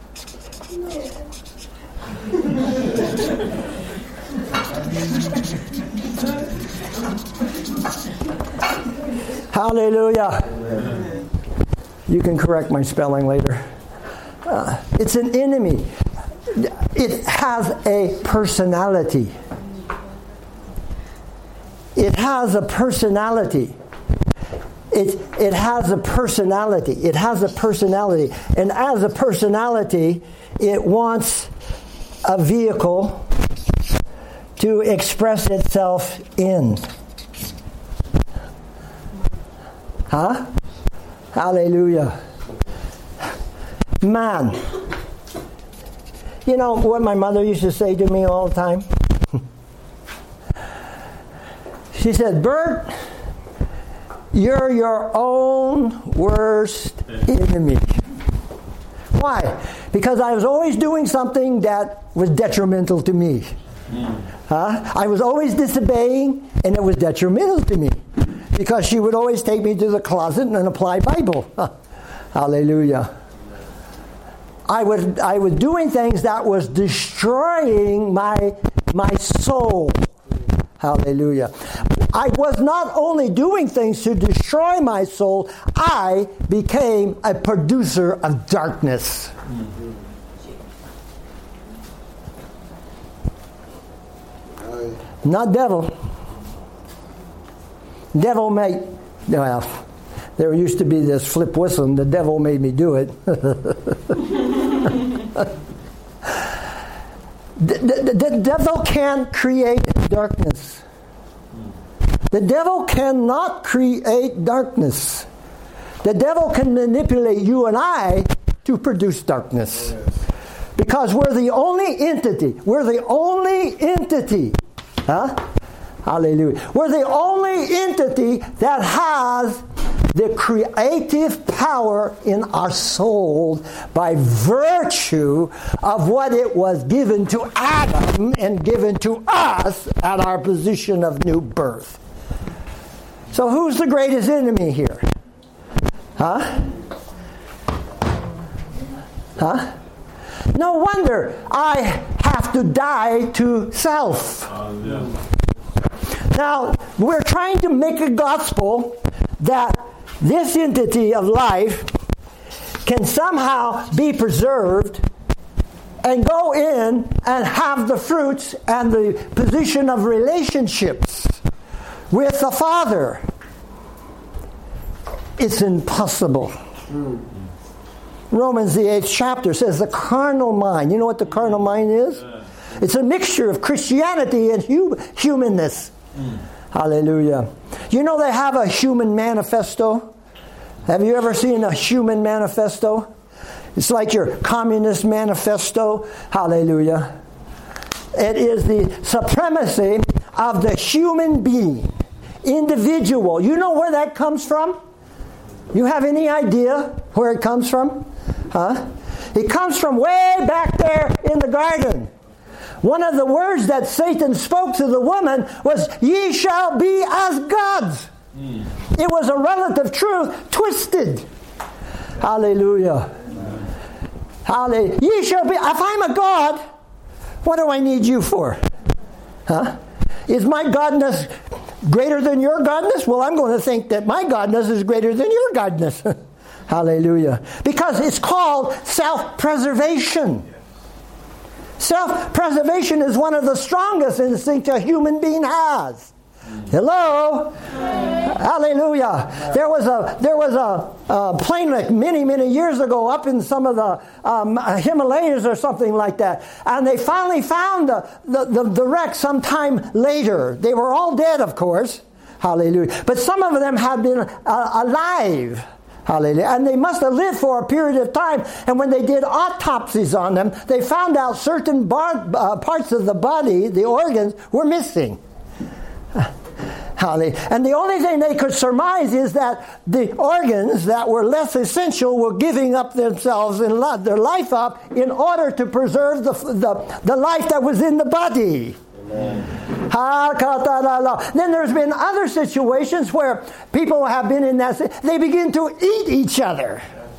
Hallelujah. Amen. You can correct my spelling later. Uh, it's an enemy. It has a personality. It has a personality. It, it has a personality. It has a personality. And as a personality, it wants a vehicle to express itself in. Huh? Hallelujah. Man. You know what my mother used to say to me all the time? She said, Bert, you're your own worst enemy. Why? Because I was always doing something that was detrimental to me. Huh? I was always disobeying, and it was detrimental to me because she would always take me to the closet and apply Bible. Hallelujah. I was I was doing things that was destroying my my soul. Hallelujah. I was not only doing things to destroy my soul, I became a producer of darkness. Mm-hmm. Not devil. Devil made, well, there used to be this Flip Whistle, the devil made me do it. The, the, the devil can't create darkness. The devil cannot create darkness. The devil can manipulate you and I to produce darkness. Because we're the only entity. We're the only entity. Huh? Hallelujah. We're the only entity that has the creative power in our soul by virtue of what it was given to Adam and given to us at our position of new birth. So who's the greatest enemy here? Huh? Huh? No wonder I have to die to self. Uh, yeah. Now, we're trying to make a gospel that this entity of life can somehow be preserved and go in and have the fruits and the position of relationships with the Father. It's impossible. Mm. Romans, the eighth chapter, says the carnal mind. You know what the carnal mind is? It's a mixture of Christianity and hum- humanness. Mm. Hallelujah. You know they have a human manifesto? Have you ever seen a human manifesto? It's like your communist manifesto. Hallelujah. It is the supremacy of the human being, individual. You know where that comes from? You have any idea where it comes from? Huh? It comes from way back there in the garden. One of the words that Satan spoke to the woman was, "Ye shall be as gods." Mm. It was a relative truth twisted. Hallelujah. Hallelujah. Ye shall be. If I'm a god, what do I need you for? Huh? Is my godness greater than your godness? Well, I'm going to think that my godness is greater than your godness. Hallelujah. Because it's called self-preservation. Self-preservation is one of the strongest instincts a human being has. Hello? Hallelujah. There was a there was a, a plane wreck many, many years ago up in some of the um, Himalayas or something like that. And they finally found the, the, the, the wreck sometime later. They were all dead, of course. Hallelujah. But some of them had been uh, alive. Hallelujah. And they must have lived for a period of time. And when they did autopsies on them, they found out certain bar, uh, parts of the body, the organs, were missing. Hallelujah. And the only thing they could surmise is that the organs that were less essential were giving up themselves and their life up in order to preserve the, the, the life that was in the body. Amen. Then there's been other situations where people have been in that, they begin to eat each other.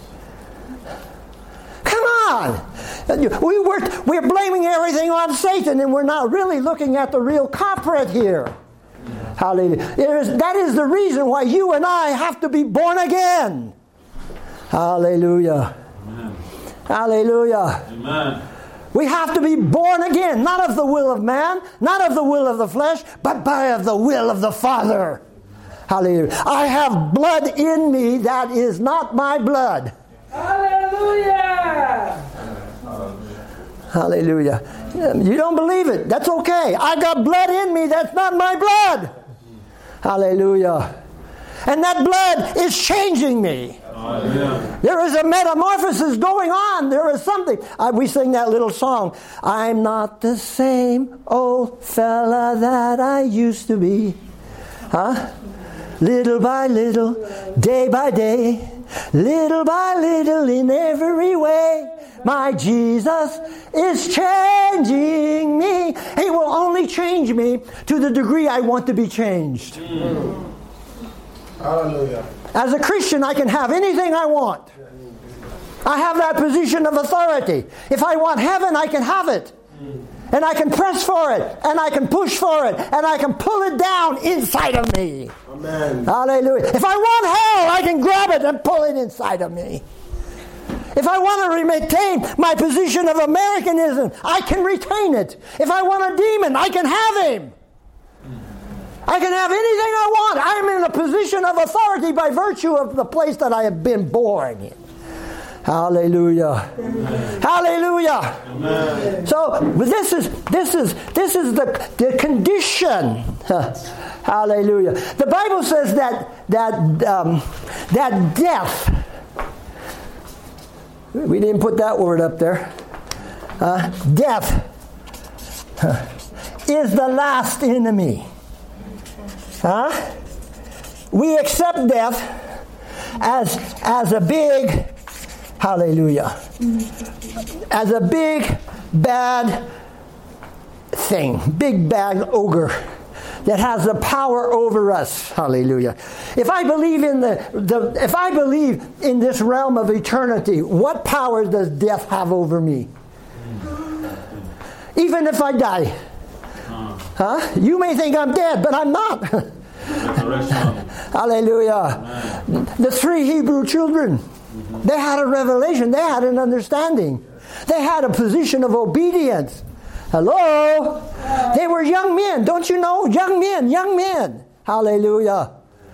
Come on! We were, we're blaming everything on Satan and we're not really looking at the real culprit here. Hallelujah. It is, that is the reason why you and I have to be born again. Hallelujah. Amen. Hallelujah. Amen. We have to be born again, not of the will of man, not of the will of the flesh, but by of the will of the Father. Hallelujah. I have blood in me that is not my blood. Hallelujah. Hallelujah. You don't believe it. That's okay. I got blood in me that's not my blood. Hallelujah. And that blood is changing me. Hallelujah. There is a metamorphosis going on. There is something. Uh, we sing that little song. I'm not the same old fella that I used to be. Huh? Little by little, day by day, little by little in every way, My Jesus is changing me. He will only change me to the degree I want to be changed. Mm. Hallelujah. As a Christian, I can have anything I want. I have that position of authority. If I want heaven, I can have it. And I can press for it. And I can push for it. And I can pull it down inside of me. Amen. Hallelujah. If I want hell, I can grab it and pull it inside of me. If I want to maintain my position of Americanism, I can retain it. If I want a demon, I can have him. I can have anything I want. I am in a position of authority by virtue of the place that I have been born in. Hallelujah. Amen. Hallelujah. Amen. So this is this is this is the, the condition. Hallelujah. The Bible says that that um, that death. We didn't put that word up there. Uh, death is the last enemy. Huh? We accept death as as a big. Hallelujah. As a big, bad thing. Big, bad ogre that has the power over us. Hallelujah. If I believe in the, the if I believe in this realm of eternity, what power does death have over me? Even if I die. Huh? You may think I'm dead, but I'm not. Hallelujah. The three Hebrew children, they had a revelation. They had an understanding. They had a position of obedience. Hello? They were young men. Don't you know? Young men. Young men. Hallelujah.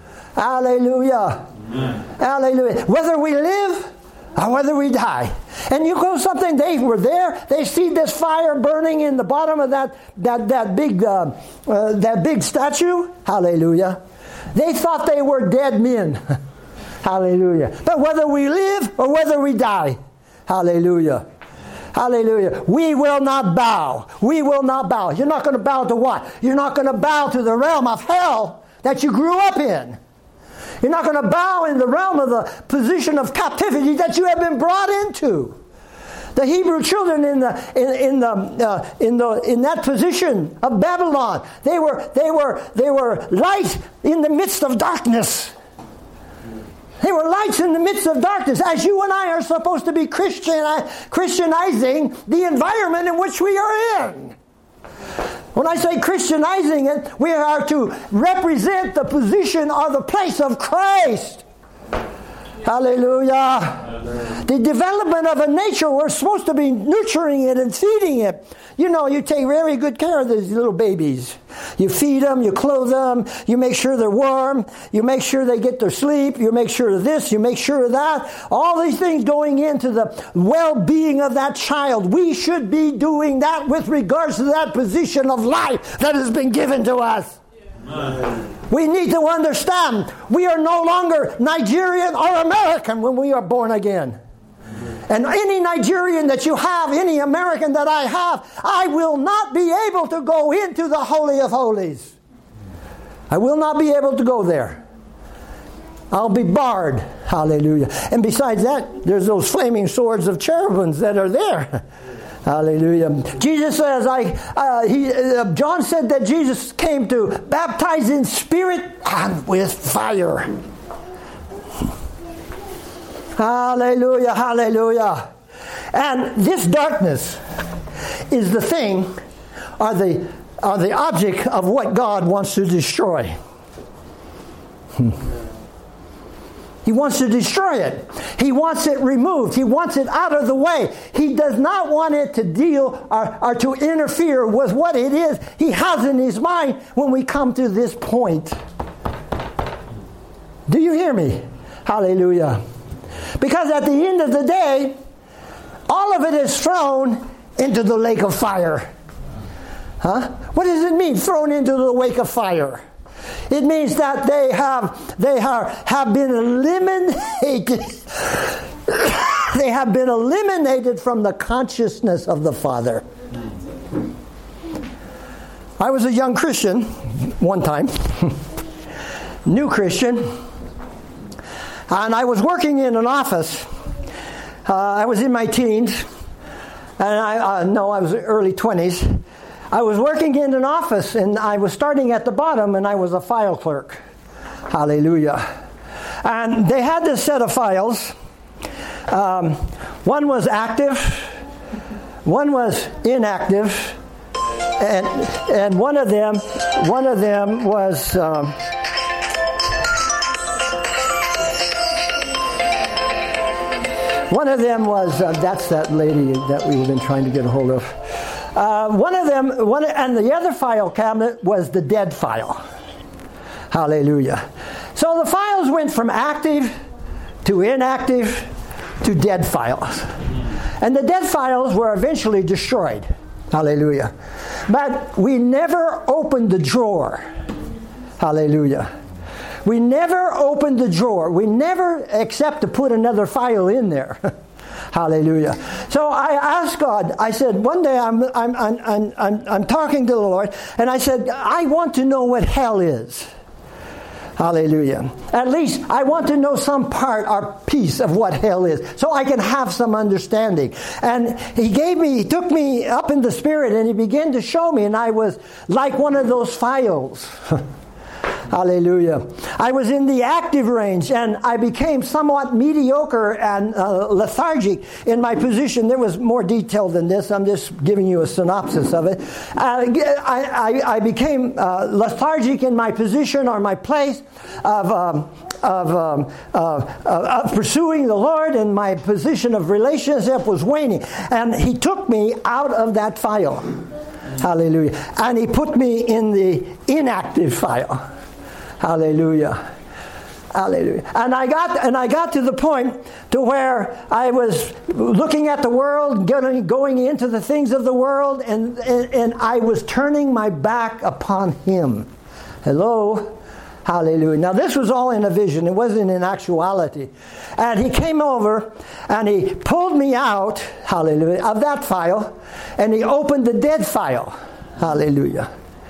Hallelujah. Amen. Hallelujah. Whether we live or whether we die. And you go something, they were there. They see this fire burning in the bottom of that that that big uh, uh, that big statue. Hallelujah. They thought they were dead men. Hallelujah. But whether we live or whether we die, hallelujah. Hallelujah. We will not bow. We will not bow. You're not going to bow to what? You're not going to bow to the realm of hell that you grew up in. You're not going to bow in the realm of the position of captivity that you have been brought into. The Hebrew children in the in, in the uh, in the in that position of Babylon, they were they were they were light in the midst of darkness. They were lights in the midst of darkness, as you and I are supposed to be Christian, Christianizing the environment in which we are in. When I say Christianizing it, we are to represent the position or the place of Christ. Hallelujah. Amen. The development of a nature, we're supposed to be nurturing it and feeding it. You know, you take very good care of these little babies. You feed them, you clothe them, you make sure they're warm, you make sure they get their sleep, you make sure of this, you make sure of that. All these things going into the well-being of that child. We should be doing that with regards to that position of life that has been given to us. Amen. We need to understand we are no longer Nigerian or American when we are born again. And any Nigerian that you have, any American that I have, I will not be able to go into the Holy of Holies. I will not be able to go there. I'll be barred. Hallelujah. And besides that, there's those flaming swords of cherubims that are there. Hallelujah. Jesus says, I. Uh, he. Uh, John said that Jesus came to baptize in spirit and with fire. Hallelujah, hallelujah. And this darkness is the thing, or the, or the object of what God wants to destroy. Hmm. He wants to destroy it. He wants it removed. He wants it out of the way. He does not want it to deal or, or to interfere with what it is he has in his mind when we come to this point. Do you hear me? Hallelujah. Because at the end of the day, all of it is thrown into the lake of fire. Huh? What does it mean, thrown into the lake of fire? It means that they have they are have been eliminated. They have been eliminated from the consciousness of the Father. I was a young Christian one time, new Christian, and I was working in an office. Uh, I was in my teens, and I uh, no, I was early twenties. I was working in an office, and I was starting at the bottom, and I was a file clerk. Hallelujah. And they had this set of files. Um, one was active, one was inactive, and and one of them, one of them was. Um, One of them was, uh, that's that lady that we've been trying to get a hold of. Uh, one of them, one, and the other file cabinet was the dead file. Hallelujah. So the files went from active to inactive to dead files. And the dead files were eventually destroyed. Hallelujah. But we never opened the drawer. Hallelujah. We never opened the drawer. We never except to put another file in there. Hallelujah. So I asked God, I said, one day I'm, I'm, I'm, I'm, I'm talking to the Lord, and I said, I want to know what hell is. Hallelujah. At least I want to know some part or piece of what hell is, so I can have some understanding. And he gave me, he took me up in the spirit, and he began to show me, and I was like one of those files. Hallelujah. I was in the active range, and I became somewhat mediocre and uh, lethargic in my position. There was more detail than this. I'm just giving you a synopsis of it. Uh, I, I, I became uh, lethargic in my position or my place of, um, of, um, uh, of pursuing the Lord, and my position of relationship was waning. And he took me out of that file. Hallelujah. And he put me in the inactive file. Hallelujah. Hallelujah. And I got and I got to the point to where I was looking at the world, getting, going into the things of the world, and, and, and I was turning my back upon him. Hello? Hallelujah. Now this was all in a vision. It wasn't in actuality. And he came over and he pulled me out, hallelujah, of that file, and he opened the dead file. Hallelujah.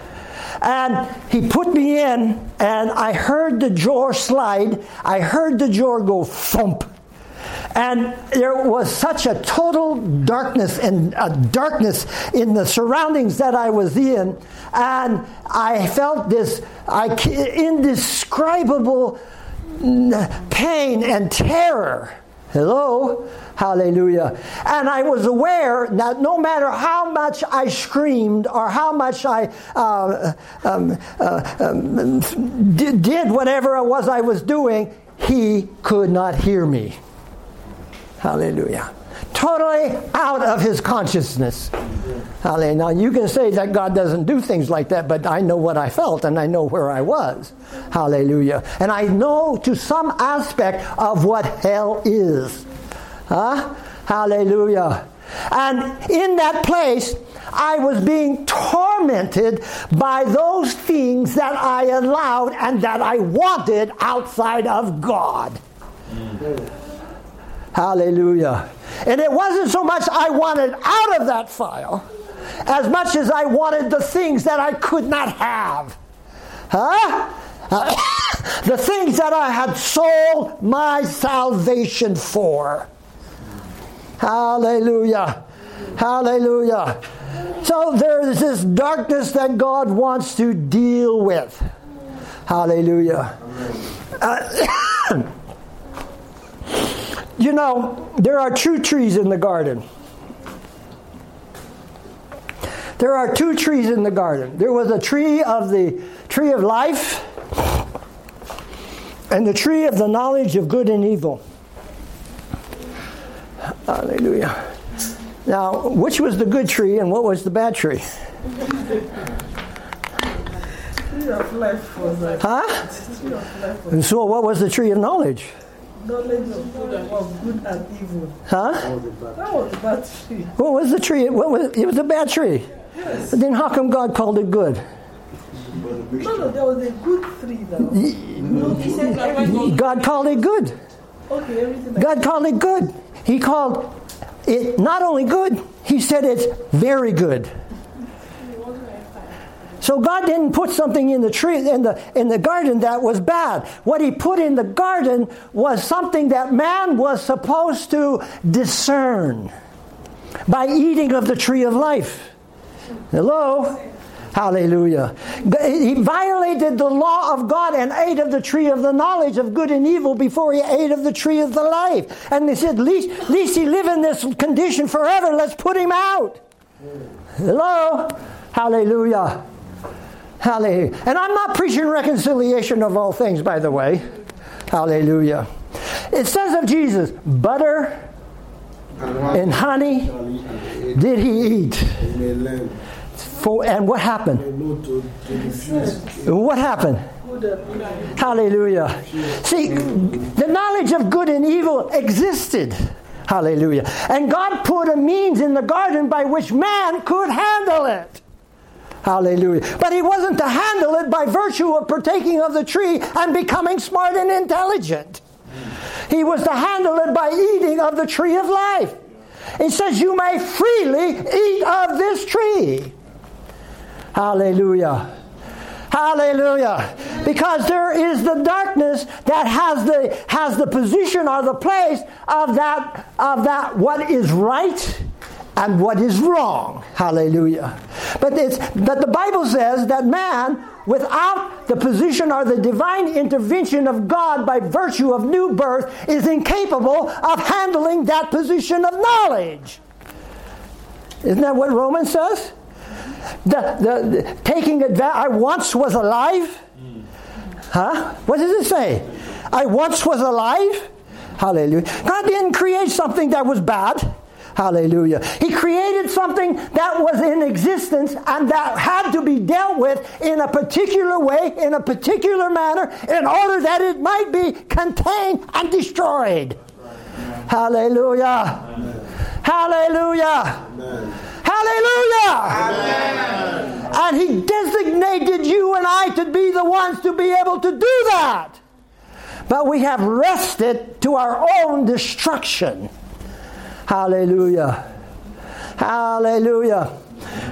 And he put me in, and I heard the drawer slide. I heard the drawer go thump. And there was such a total darkness and a darkness in the surroundings that I was in. And I felt this I, indescribable pain and terror. Hello? Hallelujah. And I was aware that no matter how much I screamed or how much I uh, um, uh, um, did, did whatever it was I was doing, he could not hear me. Hallelujah. Totally out of his consciousness. Hallelujah. Now you can say that God doesn't do things like that, but I know what I felt and I know where I was. Hallelujah. And I know to some aspect of what hell is. Huh? Hallelujah. And in that place, I was being tormented by those things that I allowed and that I wanted outside of God. Mm. Hallelujah. And it wasn't so much I wanted out of that file as much as I wanted the things that I could not have. Huh? Uh, the things that I had sold my salvation for. Hallelujah. Hallelujah. So there is this darkness that God wants to deal with. Hallelujah. Uh, you know, there are two trees in the garden. There are two trees in the garden. There was a tree of the tree of life and the tree of the knowledge of good and evil. Hallelujah. Now, which was the good tree and what was the bad tree? Tree of life was a Huh? tree of life was And so what was the tree of knowledge? knowledge of good and, of good and evil. Huh? That was the bad tree. What was the tree? What was it? Was a bad tree. Yes. But then how come God called it good? No, no, there was a good tree now. No, he said everything. God called it good. Okay, everything. God called it good. He called it not only good, he said it's very good. So God didn't put something in the tree in the in the garden that was bad. What he put in the garden was something that man was supposed to discern. by eating of the tree of life. Hello? Hallelujah. He violated the law of God and ate of the tree of the knowledge of good and evil before he ate of the tree of the life. And they said, least, least he live in this condition forever. Let's put him out. Hello? Hallelujah. Hallelujah. And I'm not preaching reconciliation of all things, by the way. Hallelujah. It says of Jesus, butter and honey did he eat. For, and what happened? What happened? Hallelujah. See, the knowledge of good and evil existed. Hallelujah. And God put a means in the garden by which man could handle it. Hallelujah. But he wasn't to handle it by virtue of partaking of the tree and becoming smart and intelligent. He was to handle it by eating of the tree of life. It says you may freely eat of this tree. Hallelujah. Hallelujah. Because there is the darkness that has the has the position or the place of that of that what is right and what is wrong. Hallelujah. But it's but the Bible says that man, without the position or the divine intervention of God by virtue of new birth, is incapable of handling that position of knowledge. Isn't that what Romans says? The, the, the taking advantage. I once was alive. Huh? What does it say? I once was alive. Hallelujah. God didn't create something that was bad. Hallelujah. He created something that was in existence and that had to be dealt with in a particular way, in a particular manner, in order that it might be contained and destroyed. Hallelujah. Amen. Hallelujah. Amen. Hallelujah. Amen. And he designated you and I to be the ones to be able to do that. But we have wrested to our own destruction. Hallelujah. Hallelujah.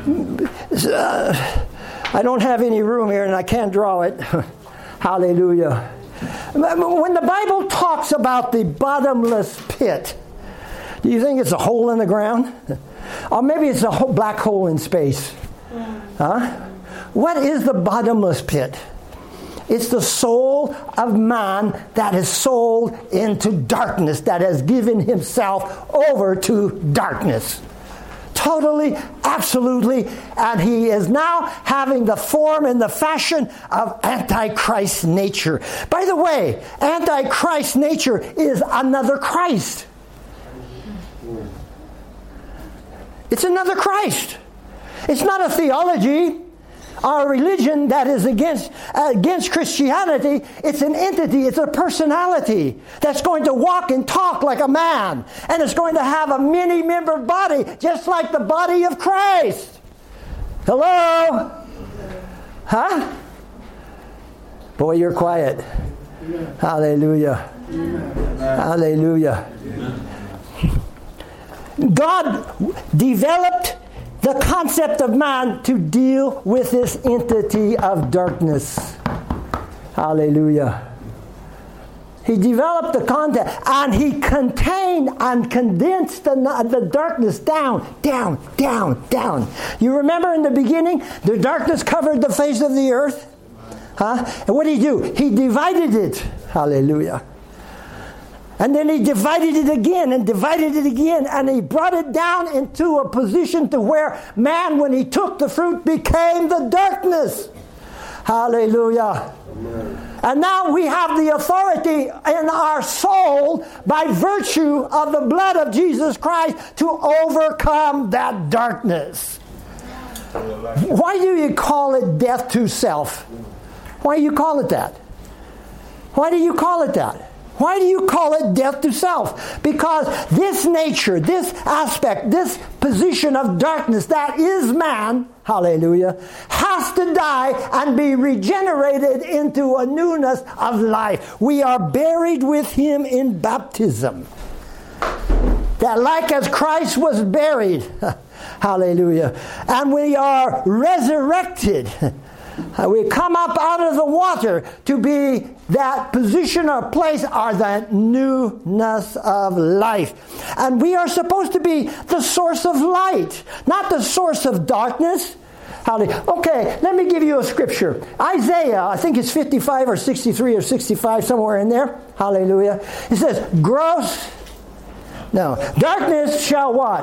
Uh, I don't have any room here and I can't draw it. Hallelujah. When the Bible talks about the bottomless pit, do you think it's a hole in the ground? Or maybe it's a whole black hole in space? Huh? What is the bottomless pit? It's the soul of man that is sold into darkness, that has given himself over to darkness. Totally, absolutely, and he is now having the form and the fashion of Antichrist nature. By the way, Antichrist nature is another Christ. It's another Christ. It's not a theology or a religion that is against against Christianity. It's an entity. It's a personality that's going to walk and talk like a man, and it's going to have a many-membered body, just like the body of Christ. Hello? Huh? Boy, you're quiet. Hallelujah. Hallelujah. God developed the concept of man to deal with this entity of darkness. Hallelujah. He developed the concept and he contained and condensed the, the darkness down, down, down, down. You remember in the beginning, the darkness covered the face of the earth? Huh? And what did he do? He divided it. Hallelujah. And then he divided it again and divided it again. And he brought it down into a position to where man, when he took the fruit, became the darkness. Hallelujah. Amen. And now we have the authority in our soul by virtue of the blood of Jesus Christ to overcome that darkness. Why do you call it death to self? Why do you call it that? Why do you call it that? Why do you call it death to self? Because this nature, this aspect, this position of darkness that is man, hallelujah, has to die and be regenerated into a newness of life. We are buried with him in baptism. That like as Christ was buried, hallelujah, and we are resurrected Uh, we come up out of the water to be that position or place or that newness of life. And we are supposed to be the source of light, not the source of darkness. Okay, let me give you a scripture. Isaiah, I think it's fifty-five or sixty-three or sixty-five, somewhere in there. Hallelujah. It says, gross... No. Darkness shall what?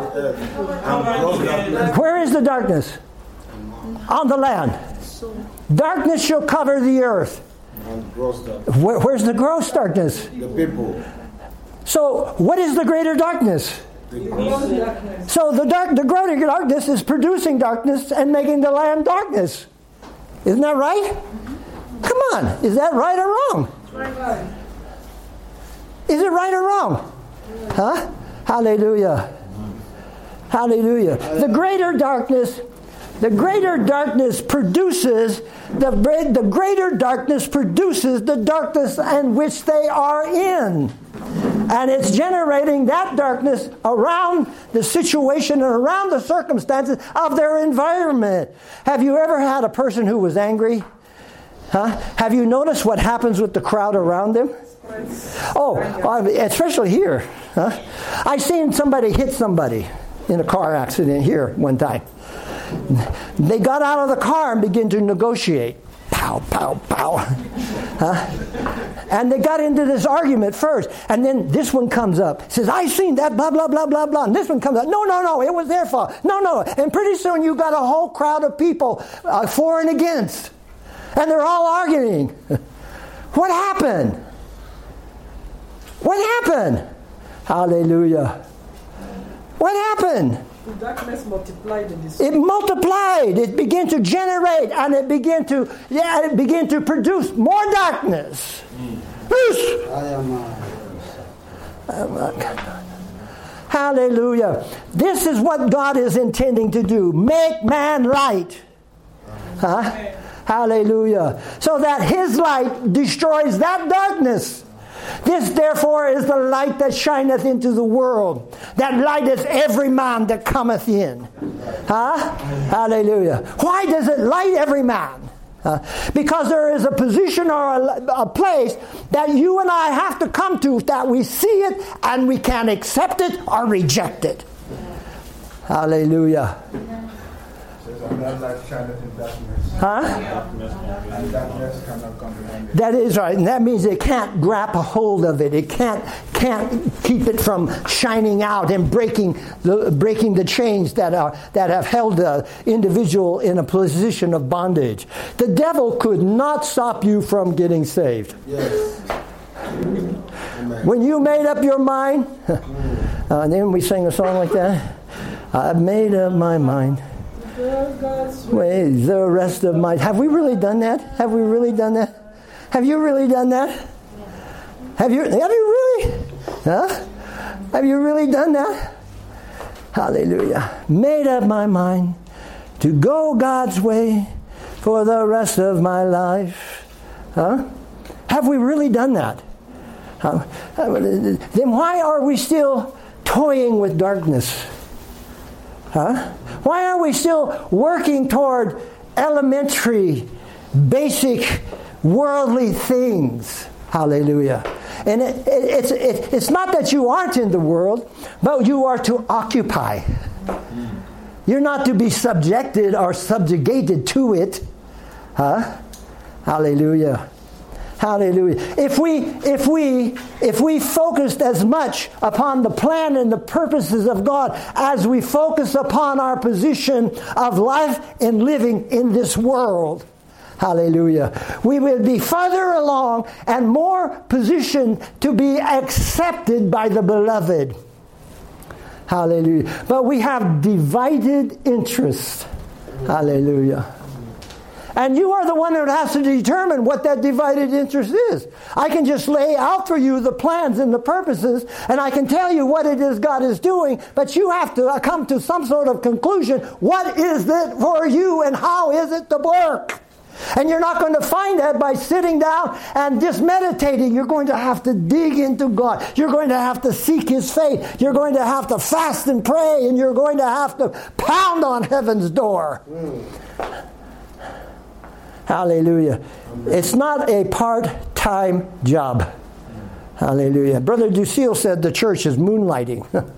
Where is the darkness? On the land. Darkness shall cover the earth. Where, where's the gross darkness? The people. So, what is the greater darkness? So the dark, the greater darkness is producing darkness and making the land darkness. Isn't that right? Come on. Is that right or wrong? Is it right or wrong? Huh? Hallelujah. Hallelujah. The greater darkness, the greater darkness produces, the, the greater darkness produces the darkness in which they are in. And it's generating that darkness around the situation and around the circumstances of their environment. Have you ever had a person who was angry? Huh? Have you noticed what happens with the crowd around them? Oh, especially here. Huh? I seen somebody hit somebody in a car accident here one time. They got out of the car and began to negotiate. Pow, pow, pow. Huh? And they got into this argument first. And then this one comes up. Says, I seen that, blah, blah, blah, blah, blah. And this one comes up. No, no, no, it was their fault. No, no. And pretty soon you got a whole crowd of people uh, for and against. And they're all arguing. What happened? What happened? Hallelujah. What happened? The darkness multiplied in this. It multiplied. It began to generate, and it began to, yeah, it began to produce more darkness. Mm. Hallelujah. This is what God is intending to do. Make man light. Huh? Hallelujah. So that His light destroys that darkness. This, therefore, is the light that shineth into the world, that lighteth every man that cometh in. Huh? Hallelujah. Why does it light every man? Uh, because there is a position or a, a place that you and I have to come to, that we see it and we can accept it or reject it. Hallelujah. Huh? That is right, and that means it can't grab a hold of it. It can't can't keep it from shining out and breaking the breaking the chains that are that have held the individual in a position of bondage. The devil could not stop you from getting saved. Yes. When you made up your mind, uh, and then we sing a song like that. I've made up my mind. Wait, the rest of my... Have we really done that? Have we really done that? Have you really done that? Have you, have you really? Huh? Have you really done that? Hallelujah. Made up my mind to go God's way for the rest of my life. Huh? Have we really done that? Huh? Then why are we still toying with darkness? Huh? Why are we still working toward elementary, basic, worldly things? Hallelujah. And it, it, it's, it, it's not that you aren't in the world, but you are to occupy. You're not to be subjected or subjugated to it. Huh? Hallelujah. Hallelujah. If we if we if we focused as much upon the plan and the purposes of God as we focus upon our position of life and living in this world, hallelujah, we will be further along and more positioned to be accepted by the beloved. Hallelujah. But we have divided interests. Hallelujah. And you are the one that has to determine what that divided interest is. I can just lay out for you the plans and the purposes, and I can tell you what it is God is doing, but you have to come to some sort of conclusion. What is it for you, and how is it to work? And you're not going to find that by sitting down and just meditating. You're going to have to dig into God. You're going to have to seek His face. You're going to have to fast and pray, and you're going to have to pound on heaven's door. Mm. Hallelujah. It's not a part-time job. Hallelujah. Brother Ducille said the church is moonlighting.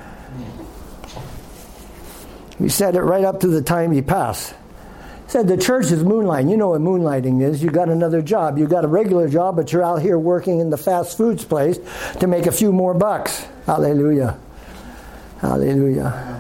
He said it right up to the time he passed. He said the church is moonlighting. You know what moonlighting is. You got another job. You got a regular job, but you're out here working in the fast foods place to make a few more bucks. Hallelujah. Hallelujah.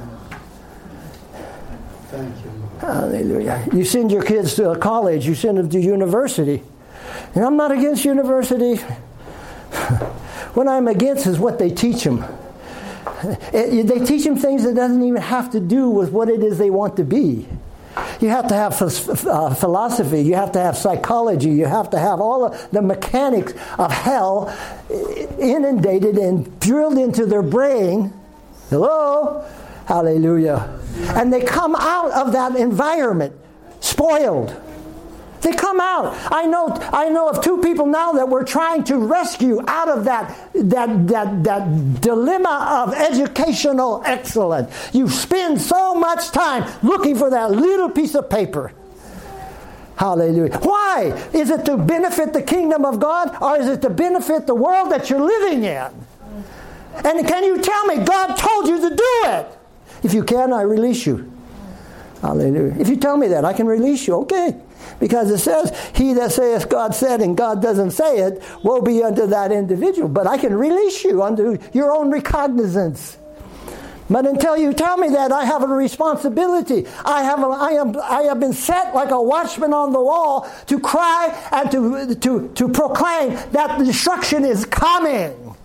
Thank you. Hallelujah. You send your kids to a college. You send them to university. And I'm not against university. What I'm against is what they teach them. It, they teach them things that doesn't even have to do with what it is they want to be. You have to have uh, philosophy. You have to have psychology. You have to have all of the mechanics of hell inundated and drilled into their brain. Hello? Hallelujah. And they come out of that environment spoiled. They come out. I know I know of two people now that we're trying to rescue out of that, that, that, that dilemma of educational excellence. You spend so much time looking for that little piece of paper. Hallelujah. Why? Is it to benefit the kingdom of God, or is it to benefit the world that you're living in? And can you tell me God told you to do it? If you can, I release you. Hallelujah. If you tell me that, I can release you. Okay. Because it says, he that saith God said and God doesn't say it, woe be unto that individual. But I can release you unto your own recognizance. But until you tell me that, I have a responsibility. I have a, I am I have been set like a watchman on the wall to cry and to to, to proclaim that destruction is coming.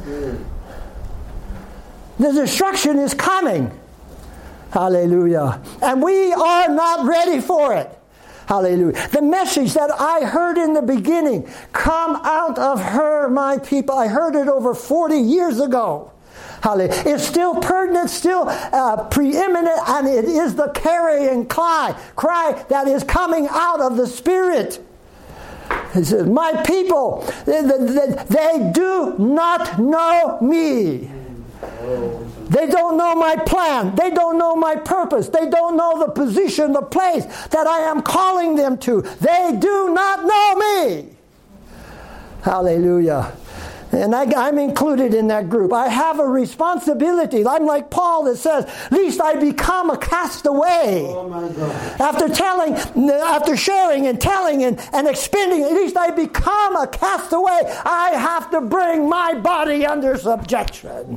The destruction is coming. Hallelujah. And we are not ready for it. Hallelujah. The message that I heard in the beginning, come out of her, my people. I heard it over forty years ago. Hallelujah. It's still pertinent, still uh, preeminent, and it is the carrying cry, cry that is coming out of the Spirit. It says, my people, they, they, they do not know me. They don't know my plan. They don't know my purpose. They don't know the position, the place that I am calling them to. They do not know me. Hallelujah. And I, I'm included in that group. I have a responsibility. I'm like Paul that says, least I become a castaway. Oh my God. After telling, after sharing and telling and, and expending, at least I become a castaway. I have to bring my body under subjection.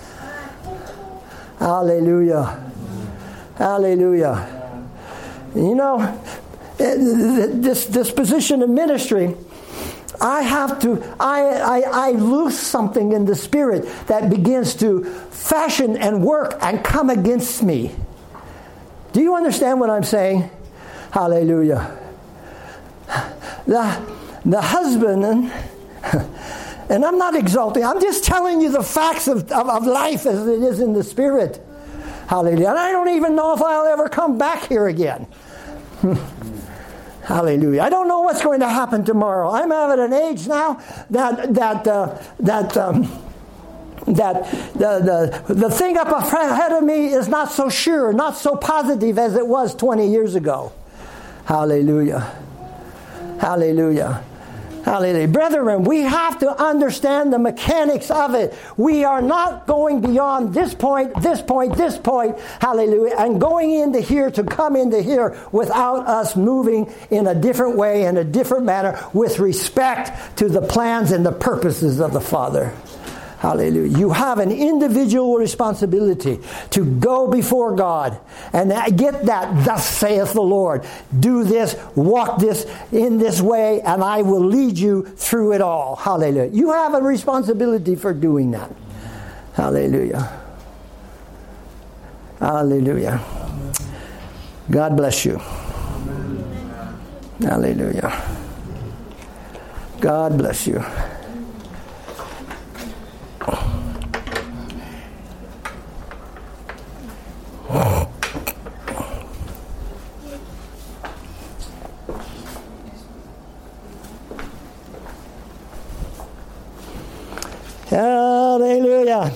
Hallelujah. Hallelujah. You know, this, this position of ministry, I have to, I, I, I lose something in the Spirit that begins to fashion and work and come against me. Do you understand what I'm saying? Hallelujah. The, the husband, and, and I'm not exalting, I'm just telling you the facts of, of, of life as it is in the Spirit. Hallelujah. And I don't even know if I'll ever come back here again. Hallelujah. I don't know what's going to happen tomorrow. I'm at an age now that that uh, that um, that the, the the thing up ahead of me is not so sure, not so positive as it was twenty years ago. Hallelujah. Hallelujah. Hallelujah. Brethren, we have to understand the mechanics of it. We are not going beyond this point, this point, this point, hallelujah, and going into here to come into here without us moving in a different way, in a different manner, with respect to the plans and the purposes of the Father. Hallelujah. You have an individual responsibility to go before God and get that, thus saith the Lord. Do this, walk this in this way, and I will lead you through it all. Hallelujah. You have a responsibility for doing that. Hallelujah. Hallelujah. God bless you. Hallelujah. God bless you. Hallelujah.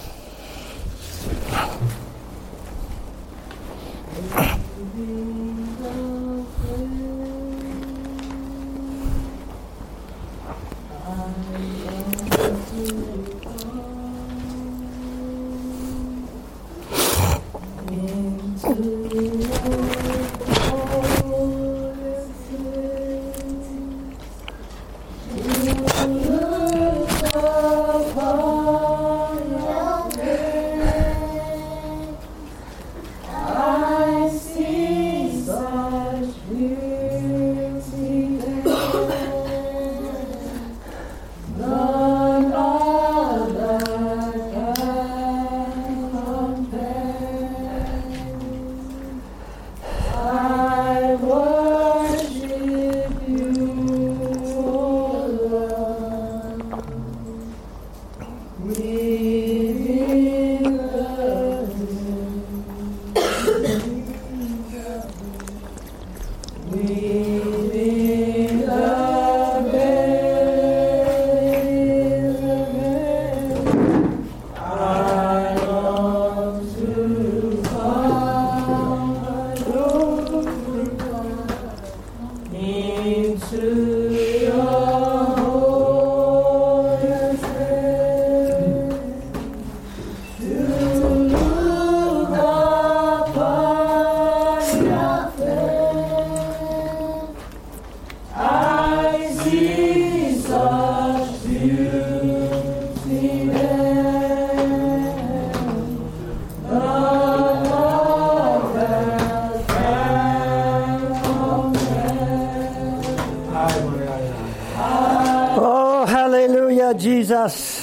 Jesus.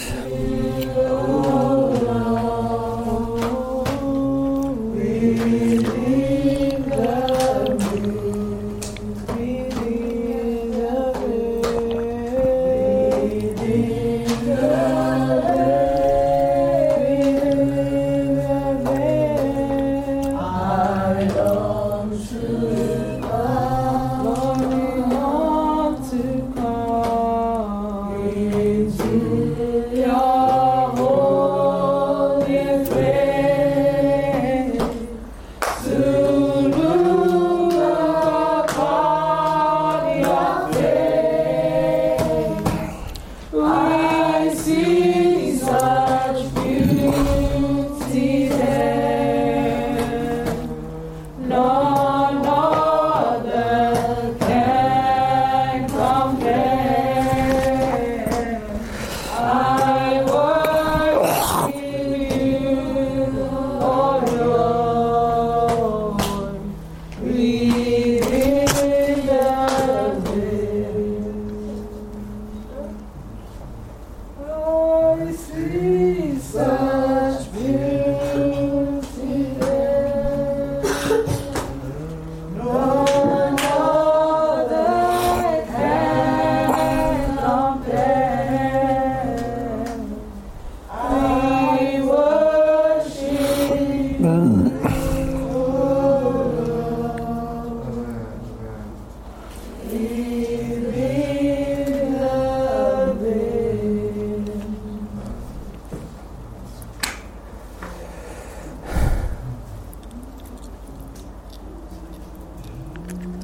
I see.